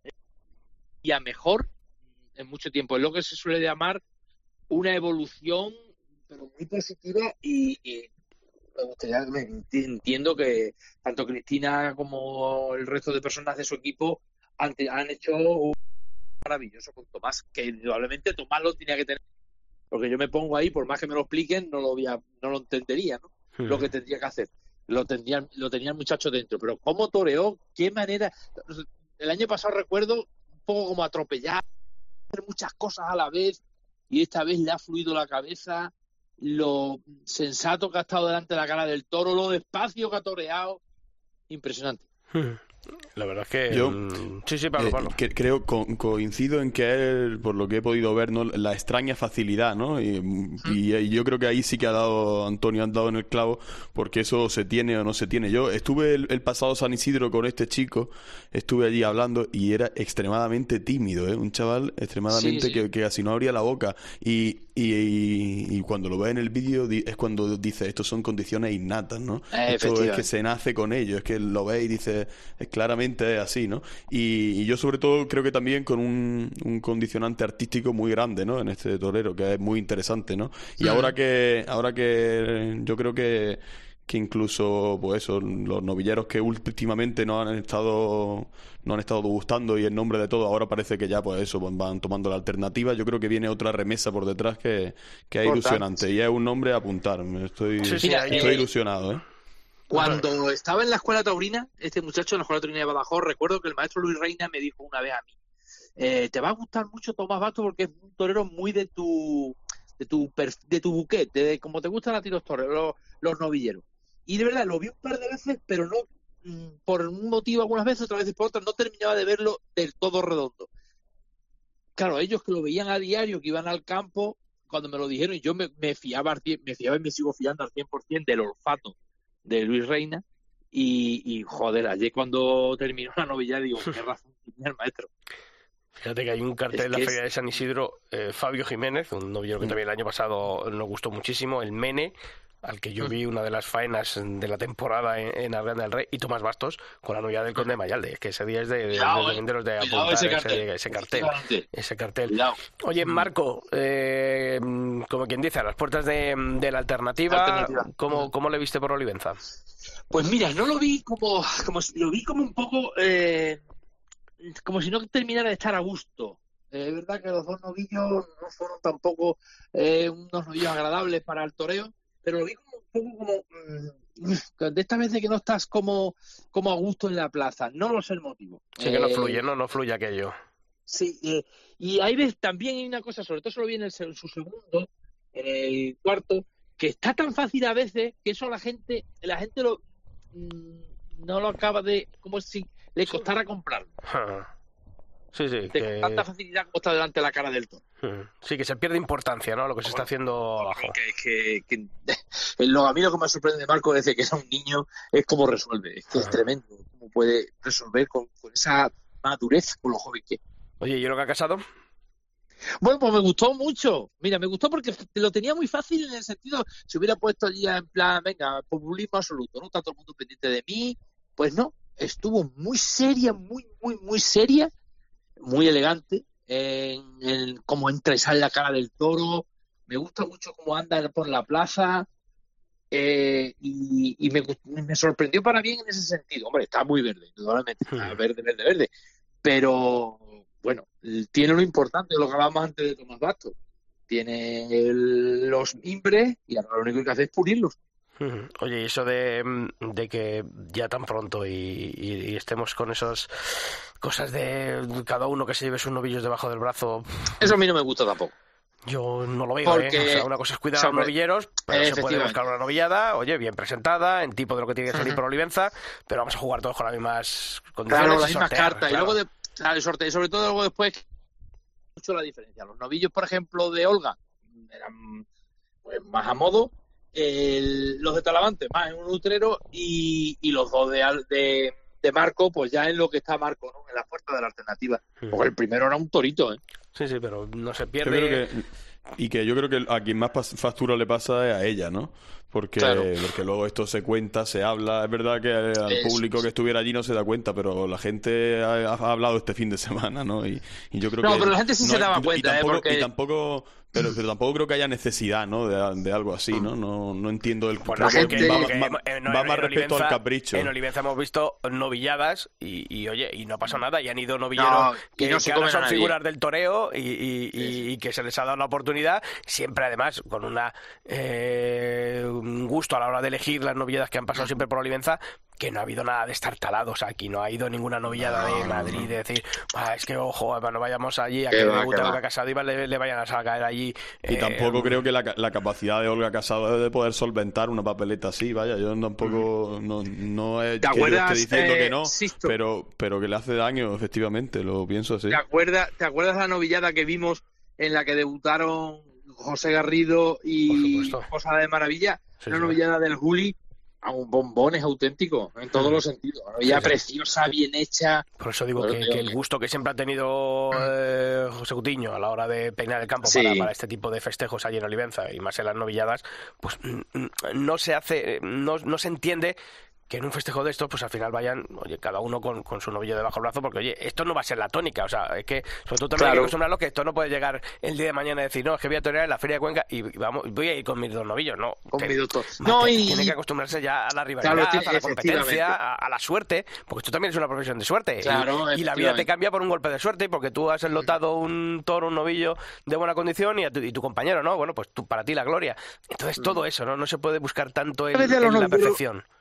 y a mejor en mucho tiempo. Es lo que se suele llamar una evolución pero muy positiva y, y me gustaría, me entiendo que tanto Cristina como el resto de personas de su equipo han, han hecho un maravilloso con Tomás, que indudablemente Tomás lo tenía que tener, porque yo me pongo ahí, por más que me lo expliquen, no lo voy a, no lo entendería, ¿no? Hmm. Lo que tendría que hacer. Lo tendría, lo tenía el muchacho dentro, pero cómo toreó, qué manera. El año pasado recuerdo un poco como atropellar, hacer muchas cosas a la vez, y esta vez le ha fluido la cabeza, lo sensato que ha estado delante de la cara del toro, lo despacio que ha toreado, impresionante. La verdad es que yo mm, sí sí Pablo, eh, Pablo. Que, creo co- coincido en que él, por lo que he podido ver, no la extraña facilidad, ¿no? Y, ¿Mm? y, y yo creo que ahí sí que ha dado Antonio ha dado en el clavo, porque eso se tiene o no se tiene. Yo estuve el, el pasado San Isidro con este chico, estuve allí hablando y era extremadamente tímido, ¿eh? Un chaval extremadamente sí, sí. Que, que casi no abría la boca y Y, y, y cuando lo ve en el vídeo es cuando dice, estos son condiciones innatas, ¿no? Eh, Esto es que se nace con ello, es que lo ve y dice, es claramente así, ¿no? Y, y yo sobre todo creo que también con un, un condicionante artístico muy grande, ¿no? En este torero, que es muy interesante, ¿no? Y sí. ahora que ahora que yo creo que que incluso pues eso, los novilleros que últimamente no han estado no han estado gustando y en nombre de todo ahora parece que ya pues eso van tomando la alternativa. Yo creo que viene otra remesa por detrás que, que es ilusionante y es un nombre a apuntar. Estoy, sí, sí, estoy eh, ilusionado, ¿eh? Cuando estaba en la escuela taurina, este muchacho en la escuela taurina de Badajoz, recuerdo que el maestro Luis Reina me dijo una vez a mí, eh, te va a gustar mucho Tomás Bastos porque es un torero muy de tu de tu de tu buquete, de como te gustan a ti los toreros, los, los novilleros. Y de verdad, lo vi un par de veces, pero no mm, por un motivo algunas veces, otras veces por otras, no terminaba de verlo del todo redondo. Claro, ellos que lo veían a diario, que iban al campo, cuando me lo dijeron, y yo me, me fiaba al cien, me fiaba y me sigo fiando al cien por ciento del olfato de Luis Reina, y, y joder, ayer cuando terminó la novilla digo, qué razón tenía el maestro. Fíjate que hay un cartel Es en la que Feria es- de San Isidro, eh, Fabio Jiménez, un novillero que también el año pasado nos gustó muchísimo, el Mene, al que yo vi una de las faenas de la temporada en, en Arganda del Rey, y Tomás Bastos con la novia del Conde de Mayalde. Es que ese día es de, de, Cuidado, de, de los de cuidado apuntar ese ese, cartel. ese cartel. Efectivamente. Ese cartel. Cuidado. Oye, Marco, eh, como quien dice, a las puertas de, de la alternativa, Alternativa. ¿cómo, ¿cómo le viste por Olivenza? Pues mira, no lo vi como, como si- lo vi como un poco, eh, como si no terminara de estar a gusto. Eh, Es verdad que los dos novillos no fueron tampoco eh, unos novillos agradables para el toreo, pero lo vi como un poco como mm, de esta vez de que no estás como, como a gusto en la plaza. No lo sé el motivo. Sí que no Eh, fluye, ¿no? No fluye aquello. Sí, eh, y ahí ves, también hay una cosa, sobre todo eso lo vi en, el, se- en su segundo, en el cuarto, que está tan fácil a veces que eso la gente, la gente lo mm, no lo acaba de, como si le costara comprarlo. Sí, sí, De que, tanta facilidad como está delante de la cara del toro. sí, que se pierde importancia, ¿no? Lo que se está haciendo abajo. Que, que, que, lo, a mí lo que me sorprende de Marco desde que era un niño es cómo resuelve. Es que es tremendo cómo puede resolver con, con esa madurez con lo joven que es. Oye, ¿y lo que ha casado? Bueno, pues me gustó mucho. Mira, me gustó porque lo tenía muy fácil en el sentido, si hubiera puesto ya en plan, venga, populismo absoluto, no está todo el mundo pendiente de mí, pues no, estuvo muy seria, muy, muy, muy seria, muy elegante, en, en cómo entra y sale la cara del toro, me gusta mucho cómo anda por la plaza, eh, y, y me, gust- me sorprendió para bien en ese sentido. Hombre, está muy verde, indudablemente, está verde, verde, verde, pero bueno, tiene lo importante, lo que hablábamos antes de Tomás Bastos. Tiene el- los mimbres y ahora lo único que hace es pulirlos. Ujú. Oye, y eso de, mm, de que ya tan pronto y, y- y estemos con esas cosas de cada uno que se lleve sus novillos debajo del brazo, Eso a mí no me gusta tampoco. yo no lo veo, Porque- ¿eh? O sea, una cosa es cuidar a los sobre- novilleros, pero se puede Efectivamente. buscar una novillada, oye, bien presentada, en tipo de lo que tiene que salir por Olivenza, pero vamos a jugar todos con las mismas condiciones. Claro, y las mismas sortear, cartas. claro. Y luego de, claro, el sorteo, y sobre todo luego después, mucho la diferencia. Los novillos, por ejemplo, de Olga, eran pues, más a modo, el- los de Talavante más en un utrero y, y los dos de, Al- de, de Marco, pues ya en lo que está Marco, ¿no? En la puerta de la alternativa. Porque el primero era un torito, ¿eh? Sí, sí, pero no se Yo pierde. creo que, y que yo creo que a quien más pas- factura le pasa es a ella, ¿no? Porque, Claro. porque luego esto se cuenta, se habla. Es verdad que al Eso, público sí. que estuviera allí no se da cuenta, pero la gente ha, ha hablado este fin de semana, ¿no? Y, y yo creo No, que pero la gente sí se daba y cuenta, ¿eh? tampoco, Porque- y tampoco pero, pero tampoco creo que haya necesidad, ¿no? De, de algo así, ¿no? No, no entiendo el Bueno, creo que gente- va, porque, va- eh, no, va en- más en respecto al Olivenza- capricho. En Olivenza hemos visto novilladas y, y, oye, y no pasa nada, y han ido novilleros No, y que, no que se ahora comen a son nadie. figuras del toreo y, y- y- y que se les ha dado la oportunidad, siempre además con una eh, un gusto a la hora de elegir las novilladas que han pasado siempre por Olivenza, que no ha habido nada de estar talados aquí, no ha ido ninguna novillada de Madrid de decir, "Ah, es que ojo, no vayamos allí a Que que va, debuta que va. Olga Casado y va- le, le vayan a caer allí. Y eh, tampoco creo que la, ca- la capacidad de Olga Casado es de poder solventar una papeleta así, vaya, yo tampoco, no, no es ¿Te que yo acuerdas, esté diciendo eh, que no, Sisto? pero, pero que le hace daño, efectivamente, lo pienso así. ¿Te acuerdas, ¿Te acuerdas la novillada que vimos en la que debutaron José Garrido y Por supuesto. Cosa de Maravilla? Sí, Una sí. novillada del Juli a un bombón, es auténtico, en todos los sentidos. Una novillada Sí, sí. preciosa, bien hecha. Por eso digo Bueno, que, digo que el que- gusto que siempre ha tenido eh, José Coutinho a la hora de peinar el campo Sí. para, para este tipo de festejos allí en Olivenza y más en las novilladas, pues mm, mm, no se hace, no, no se entiende que en un festejo de estos, pues al final vayan, oye, cada uno con, con su novillo debajo del brazo, porque oye, esto no va a ser la tónica, o sea, es que sobre todo también hay que Claro. acostumbrarlo que esto no puede llegar el día de mañana y decir, no, es que voy a torear en la Feria de Cuenca y vamos, voy a ir con mis dos novillos, no. Con Te- mis dos to- Ma- No, te- y- tiene que acostumbrarse ya a la rivalidad, Claro, tiene- a la efectivamente. competencia, a, a la suerte, porque esto también es una profesión de suerte. Y- Claro, y, la vida te efectivamente. cambia por un golpe de suerte, porque tú has enlotado un toro, un novillo de buena condición y, a tu, y tu compañero, ¿no? Bueno, pues tú, para ti la gloria. Entonces todo eso, ¿no? No se puede buscar tanto en, A veces los en la novillos- perfección.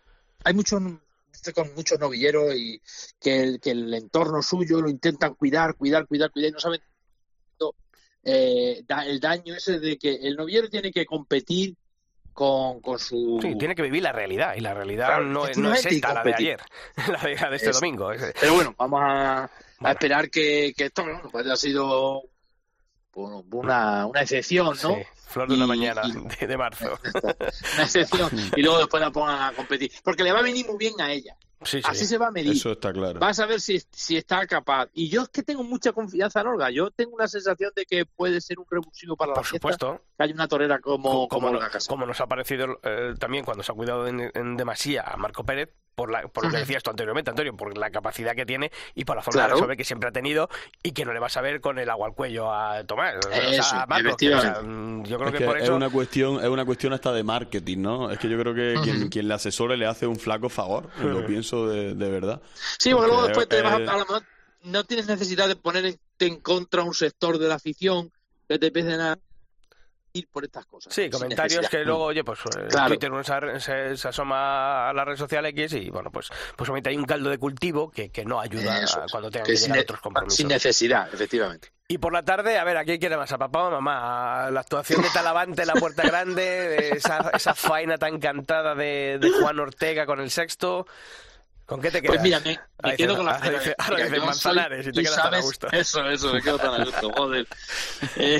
hay muchos con muchos novilleros y que el, que el entorno suyo lo intentan cuidar, cuidar, cuidar, cuidar y no saben eh, da, el daño ese de que el novillero tiene que competir con, con su... Sí, tiene que vivir la realidad y la realidad claro, no, no es esta, la de ayer, la de, la de este Eso. domingo. Pero bueno, vamos a, a bueno. esperar que, que esto bueno, pues haya sido bueno, una, una excepción, ¿no? Sí, flor de una y, mañana y, de, de marzo. Una excepción. Y luego después la pongan a competir. Porque le va a venir muy bien a ella. Sí, sí. Así se va a medir. Eso está claro. Vas a ver si, si está capaz. Y yo es que tengo mucha confianza en Olga. Yo tengo una sensación de que puede ser un revulsivo para la Por fiesta. supuesto. Que hay una torera como, como, como Olga Casal. Como nos ha parecido eh, también cuando se ha cuidado en, en demasía a Marco Pérez, por, la, por lo que decías tú anteriormente, Antonio, por la capacidad que tiene y por la forma claro. de resolver que siempre ha tenido y que no le vas a ver con el agua al cuello a Tomás. Eso, o sea, a Marco, que, o sea, yo creo es que, que por es eso... una cuestión es una cuestión hasta de marketing, ¿no? Es que yo creo que uh-huh. quien, quien le asesore le hace un flaco favor, uh-huh. lo pienso de, de verdad. Sí, porque luego después te vas a, a lo mejor no tienes necesidad de ponerte en contra un sector de la afición que te empiecen a ir por estas cosas. Sí, comentarios que luego, oye, pues claro. Twitter uno se, se, se asoma a la red social X y, bueno, pues pues obviamente hay un caldo de cultivo que, que no ayuda a, cuando tengan que, que llegar ne- otros compromisos. Sin necesidad, efectivamente. Y por la tarde, a ver, ¿a quién quiere más? ¿A papá o a mamá? ¿A la actuación de Talavante en la Puerta Grande? Esa, esa faena tan cantada de, de Juan Ortega con el sexto... ¿Con qué te quedas? Pues mira, me, me ahí quedo se, con la cena. Ahora, ahora dices Manzanares soy, y te quedas sabes, tan a gusto. Eso, eso, me quedo tan a gusto, joder. Eh,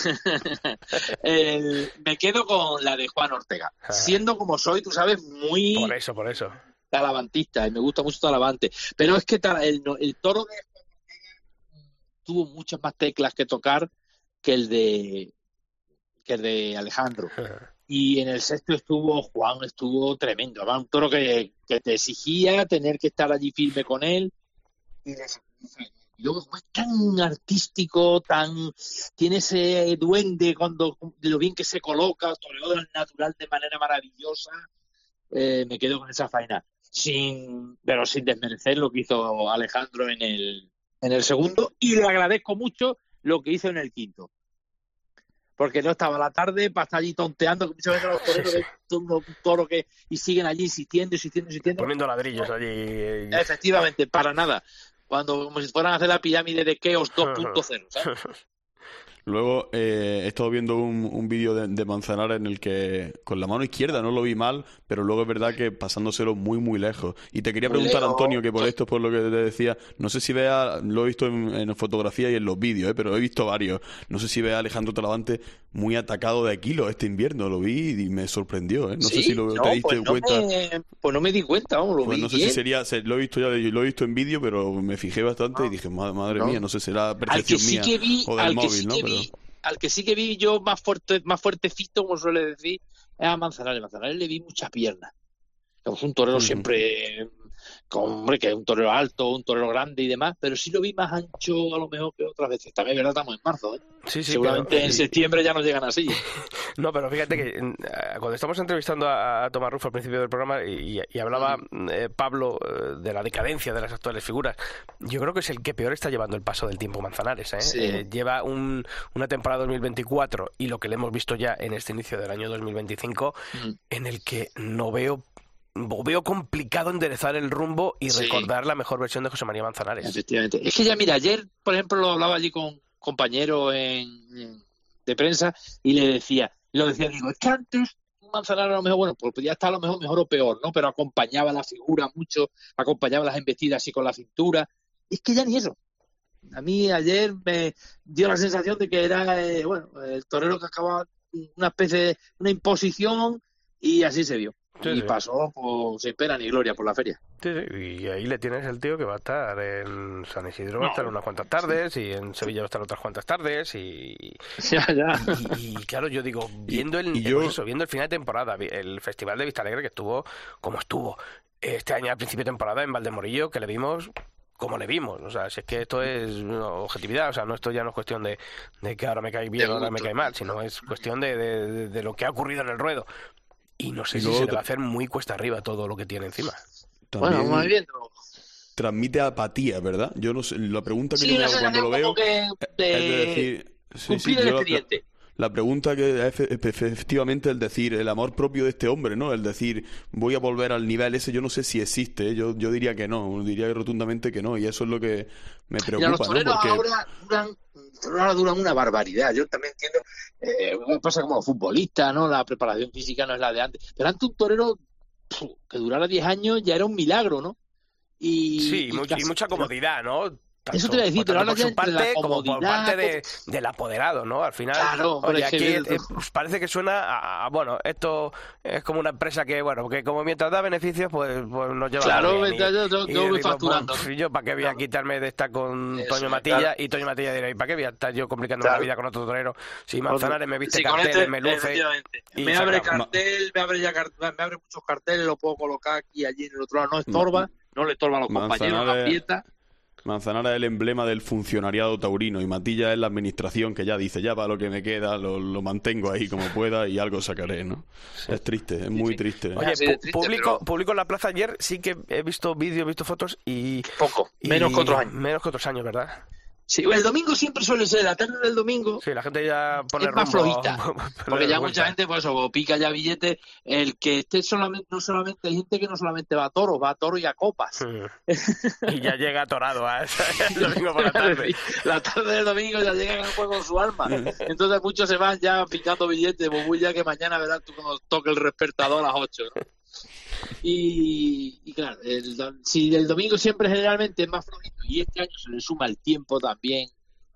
el, me quedo con la de Juan Ortega. Ah. Siendo como soy, tú sabes, muy... Por eso, por eso. Talavantista, y me gusta mucho Talavante. Pero es que el, el toro de Juan Ortega tuvo muchas más teclas que tocar que el de, que el de Alejandro. Y en el sexto estuvo Juan, estuvo tremendo. Además, un toro que, que te exigía tener que estar allí firme con él. Y, y luego, como es tan artístico, tan tiene ese duende cuando de lo bien que se coloca, toreador natural de manera maravillosa. Eh, me quedo con esa faena. Sin, pero sin desmerecer lo que hizo Alejandro en el, en el segundo. Y le agradezco mucho lo que hizo en el quinto. Porque no estaba a la tarde para estar allí tonteando, que muchas veces los toreros sí, sí. un toro que y siguen allí insistiendo, insistiendo, insistiendo. Poniendo ladrillos allí. Efectivamente, para nada. Cuando como si fueran a hacer la pirámide de Keos dos punto cero, ¿sabes? Luego eh, he estado viendo un, un vídeo de, de Manzanares en el que con la mano izquierda no lo vi mal, pero luego es verdad que pasándoselo muy muy lejos. Y te quería preguntar, Antonio, que por esto, por lo que te decía, no sé si vea, lo he visto en, en fotografía y en los vídeos, eh, pero he visto varios. No sé si ve a Alejandro Talavante muy atacado de Aquilo este invierno, lo vi y me sorprendió, ¿eh? No ¿Sí? sé si lo, no, te diste pues no cuenta. Me, pues no me di cuenta, vamos, lo pues vi no sé bien. si sería, se, lo he visto ya, lo he visto en vídeo, pero me fijé bastante no. y dije, madre, madre no. mía, no sé, será percepción sí mía que vi, o del móvil, sí ¿no? Pero... Vi, al que sí que vi yo más fuerte, más fuertecito, como suele decir, es a Manzanares. Manzanares le vi mucha pierna. Es un torero uh-huh. siempre, con, hombre, que es un torero alto, un torero grande y demás, pero sí lo vi más ancho a lo mejor que otras veces. También, ¿verdad? Estamos en marzo, ¿eh? Sí, sí, seguramente pero, en sí. septiembre ya no llegan así. No, pero fíjate que cuando estamos entrevistando a, a Tomás Rufo al principio del programa y, y hablaba eh, Pablo eh, de la decadencia de las actuales figuras, yo creo que es el que peor está llevando el paso del tiempo Manzanares, ¿eh? Sí. Eh, lleva un, una temporada dos mil veinticuatro y lo que le hemos visto ya en este inicio del año dos mil veinticinco, mm. en el que no veo veo complicado enderezar el rumbo y sí. recordar la mejor versión de José María Manzanares. Efectivamente. Es que ya, mira, ayer, por ejemplo, lo hablaba allí con compañero en, en, de prensa y le decía, lo decía, digo, es que antes Manzanares a lo mejor, bueno, pues ya está a lo mejor mejor o peor, ¿no? Pero acompañaba la figura mucho, acompañaba las embestidas así con la cintura. Es que ya ni eso. A mí ayer me dio la sensación de que era, eh, bueno, el torero que acababa una especie de una imposición y así se vio. Sí, y sí. pasó pues, sin pena ni gloria por la feria. Sí, sí, y ahí le tienes el tío que va a estar en San Isidro, va a estar unas cuantas tardes, sí. y en Sevilla va a estar otras cuantas tardes, y, ya, ya. y, y claro, yo digo, viendo el, y yo... pues eso, viendo el final de temporada, el Festival de Vistalegre que estuvo como estuvo, este año al principio de temporada en Valdemorillo, que le vimos como le vimos, o sea, si es que esto es no, objetividad, o sea, no esto ya no es cuestión de, de que ahora me cae bien, ahora me cae mal, sino es cuestión de, de, de, de lo que ha ocurrido en el ruedo. Y no sé y si se le va a hacer muy cuesta arriba todo lo que tiene encima. Bueno, vamos viendo. Transmite apatía, ¿verdad? Yo no sé, la pregunta que sí, yo me hago cuando lo veo que de... es de decir... Sí, cumplir sí, el yo expediente. la pregunta que es efectivamente el decir, el amor propio de este hombre, ¿no? El decir, voy a volver al nivel ese, yo no sé si existe, ¿eh? yo, yo diría que no, diría rotundamente que no, y eso es lo que me preocupa, Mira, los toreros, ¿no? Porque... ahora duran, ahora duran una barbaridad, yo también entiendo, eh, pasa como los futbolistas, ¿no? La preparación física no es la de antes, pero antes un torero pff, que durara diez años ya era un milagro, ¿no? Y, sí, y, much, casi, y mucha comodidad, ¿no? Tanto, eso te iba a decir, pero ahora por ya su parte la como por comodidad, parte de, del apoderado, ¿no? Al final, claro, oye, es que aquí el... eh, pues parece que suena a, a, bueno, esto es como una empresa que, bueno, que como mientras da beneficios, pues, pues nos lleva claro, bien. Claro, yo, yo, y, yo y voy digo, facturando. Pues, ¿no? Yo para qué voy claro. a quitarme de estar con eso, Toño Matilla, claro. Y Toño Matilla dirá, ¿y para qué voy a estar yo complicando claro. la vida con otro torero? Si Manzanares me viste sí, carteles, este, me luce... Y me abre cartel, me abre, ya, me abre muchos carteles, lo puedo colocar aquí, allí, en el otro lado, no estorba, no, no le estorba a los compañeros, la fiesta... Manzanares es el emblema del funcionariado taurino y Matilla es la administración que ya dice, ya para lo que me queda, lo, lo mantengo ahí como pueda y algo sacaré, ¿no? Sí. Es triste, es muy sí. triste. Oye, sí, triste, público, pero... público en la plaza ayer, sí que he visto vídeos, he visto fotos y... Poco, y... menos que otros años. Menos que otros años, ¿verdad? Sí, el domingo siempre suele ser, la tarde del domingo. Sí, la gente ya pone es más rumbo, flojita. Porque ya mucha gente, pues eso, pica ya billetes. El que esté solamente, no solamente, hay gente que no solamente va a toros, va a toros y a copas. Mm. Y ya llega atorado a el domingo por la tarde. La tarde del domingo ya llega en juego con su alma. Entonces muchos se van ya picando billetes, pues ya que mañana verás tú cuando toque el despertador a las ocho, ¿no? Y, y claro, el, si el domingo siempre generalmente es más flojito y este año se le suma el tiempo también.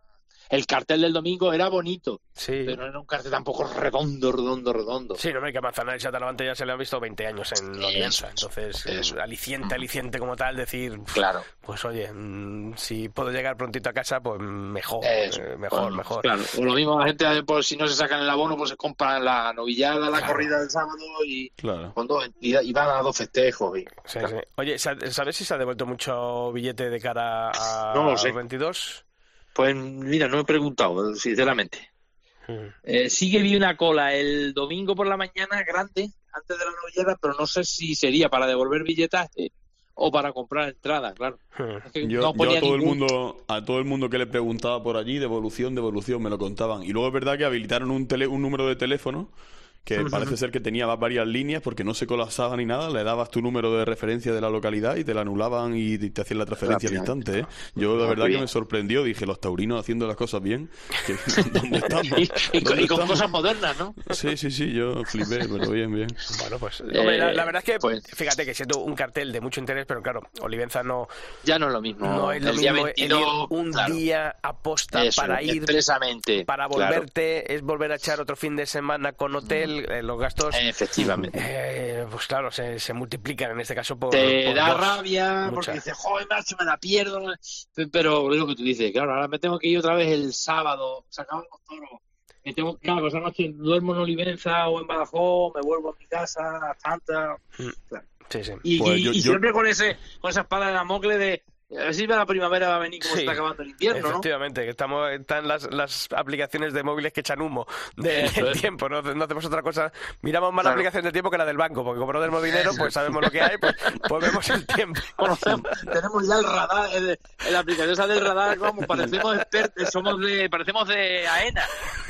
El cartel del domingo era bonito, sí. pero era un cartel tampoco redondo, redondo, redondo. Sí, no me que Manzanares y Satalavante ya se le han visto veinte años en la alianza, entonces eso. aliciente, aliciente como tal, decir, claro, pues oye, mmm, si puedo llegar prontito a casa, pues mejor, eso. eh, mejor, bueno, mejor. Claro, o lo mismo la gente, pues si no se sacan el abono, pues se compran la novillada, la claro. corrida del sábado y, claro. con dos, y, y van a dos festejos. Y, sí, claro. sí. Oye, ¿sabes si se ha devuelto mucho billete de cara a no lo sé. veintidós? Pues mira, no he preguntado, sinceramente. Hmm. Eh, sí que vi una cola el domingo por la mañana grande, antes de la novillada, pero no sé si sería para devolver billetaje o para comprar entradas, claro. Hmm. Es que yo, no yo a todo ningún... el mundo, a todo el mundo que le preguntaba por allí, devolución, devolución, me lo contaban. Y luego es verdad que habilitaron un, tele, un número de teléfono que parece ser que tenía varias líneas porque no se colapsaba ni nada, le dabas tu número de referencia de la localidad y te la anulaban y te hacían la transferencia al instante, ¿eh? Yo de verdad que me sorprendió, dije, los taurinos haciendo las cosas bien, que, ¿dónde estamos? Y, y, ¿Dónde y con estamos? Cosas modernas, ¿no? Sí, sí, sí, yo flipé, pero bien, bien. Bueno, pues, eh, hombre, la, la verdad es que, pues, fíjate que siendo un cartel de mucho interés, pero claro, Olivenza no... Ya no es lo mismo. No es lo el mismo día veintidós, el ir un claro. día aposta Eso, para ir, expresamente, para volverte, claro. es volver a echar otro fin de semana con hotel, eh, los gastos... Efectivamente. Eh, pues claro, se, se multiplican en este caso por. Te por da dos. rabia Mucha. Porque dices, joder, macho, me la pierdo. Pero es lo que tú dices, claro, ahora me tengo que ir otra vez el sábado, se acaban los toros. Me tengo que, claro, esa noche duermo en Olivenza o en Badajoz, me vuelvo a mi casa, a Santa. Mm. Claro. Sí, sí. Y, pues y, yo, y yo... siempre con ese con esa espada de Damocles de. A ver si la primavera va a venir como sí, está acabando el invierno, efectivamente, ¿no? que estamos, están las, las aplicaciones de móviles que echan humo del de tiempo, ¿no? No hacemos otra cosa, miramos más claro. la aplicación de tiempo que la del banco, porque como no tenemos dinero, pues sabemos lo que hay, pues, pues vemos el tiempo. Conocemos, tenemos ya el radar, el, el la aplicación esa del radar, vamos, parecemos expertos, somos de, parecemos de AENA.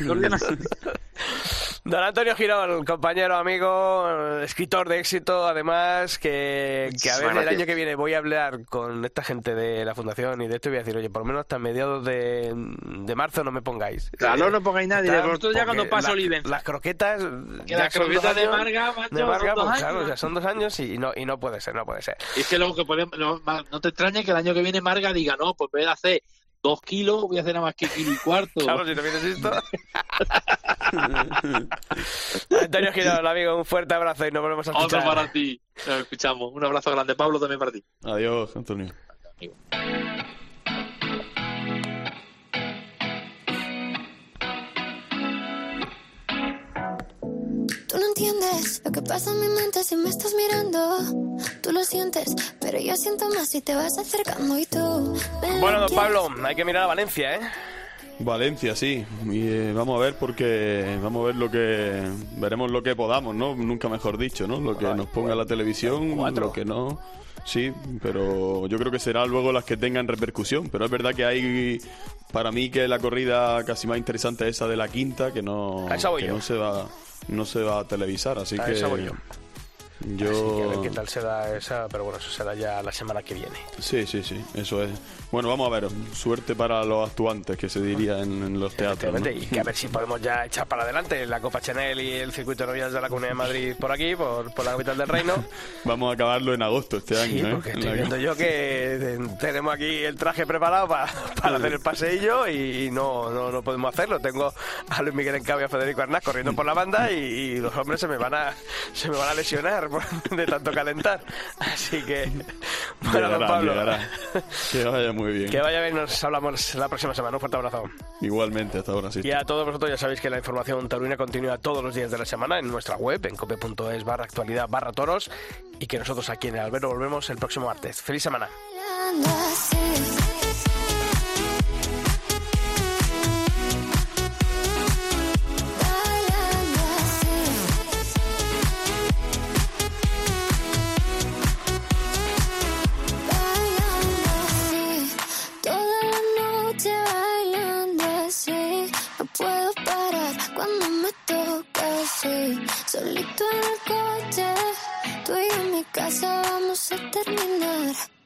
Don Antonio Girón, compañero, amigo, escritor de éxito, además, que, que a ver, el año que viene voy a hablar con esta gente de la fundación y de esto y voy a decir, oye, por lo menos hasta mediados de, de marzo no me pongáis. Claro, no pongáis nadie, pero vosotros ya cuando pasa Olivenza. Las croquetas, que las croquetas de Marga, macho, de Marga, pues años. Claro, ya son dos años y no, y no puede ser, no puede ser. Y es que luego que podemos, no, no te extrañes que el año que viene Marga diga, no, pues voy a hacer dos kilos, voy a hacer nada más que kilo y cuarto. Claro, si no vienes esto. Antonio Girón, amigo, un fuerte abrazo y nos volvemos a escuchar. Otro para ti, nos escuchamos. Un abrazo grande, Pablo, también para ti. Adiós, Antonio. Tú no entiendes lo que pasa en mi mente si me estás mirando. Tú lo sientes, pero yo siento más si te vas acercando y tú. Bueno, don Pablo, hay que mirar a Valencia, ¿eh? Valencia, sí. Y, eh, vamos a ver porque vamos a ver lo que veremos lo que podamos, ¿no? Nunca mejor dicho, ¿no? Lo que nos ponga la televisión, lo que no. Sí, pero yo creo que será luego las que tengan repercusión. Pero es verdad que hay, para mí, que la corrida casi más interesante es esa de la quinta, que no, que no se va, no se va a televisar, así a que. Esa voy yo. Yo... Así que a ver qué tal se da esa, pero bueno, eso será ya la semana que viene. Sí, sí, sí, eso es. Bueno, vamos a ver, suerte para los actuantes, que se diría en, en los teatros, ¿no? Y que a ver si podemos ya echar para adelante la Copa Chanel y el circuito de novias de la Comunidad de Madrid por aquí, por, por la capital del reino. Vamos a acabarlo en agosto este sí, año, ¿eh? Porque estoy viendo yo que tenemos aquí el traje preparado para, para hacer el paseillo y no, no, no podemos hacerlo. Tengo a Luis Miguel Encabo y a Federico Arnaz corriendo por la banda y, y los hombres se me van a se me van a lesionar de tanto calentar. Así que, bueno, llegará, don Pablo, llegará. Que vaya muy bien. Que vaya bien, nos hablamos la próxima semana. Un fuerte abrazo. Igualmente, hasta ahora sí. Y a todos vosotros ya sabéis que la información taurina continúa todos los días de la semana en nuestra web, en cope.es barra actualidad barra toros, y que nosotros aquí en el Albero volvemos el próximo martes. ¡Feliz semana! Solito en el coche, tú y yo en mi casa vamos a terminar.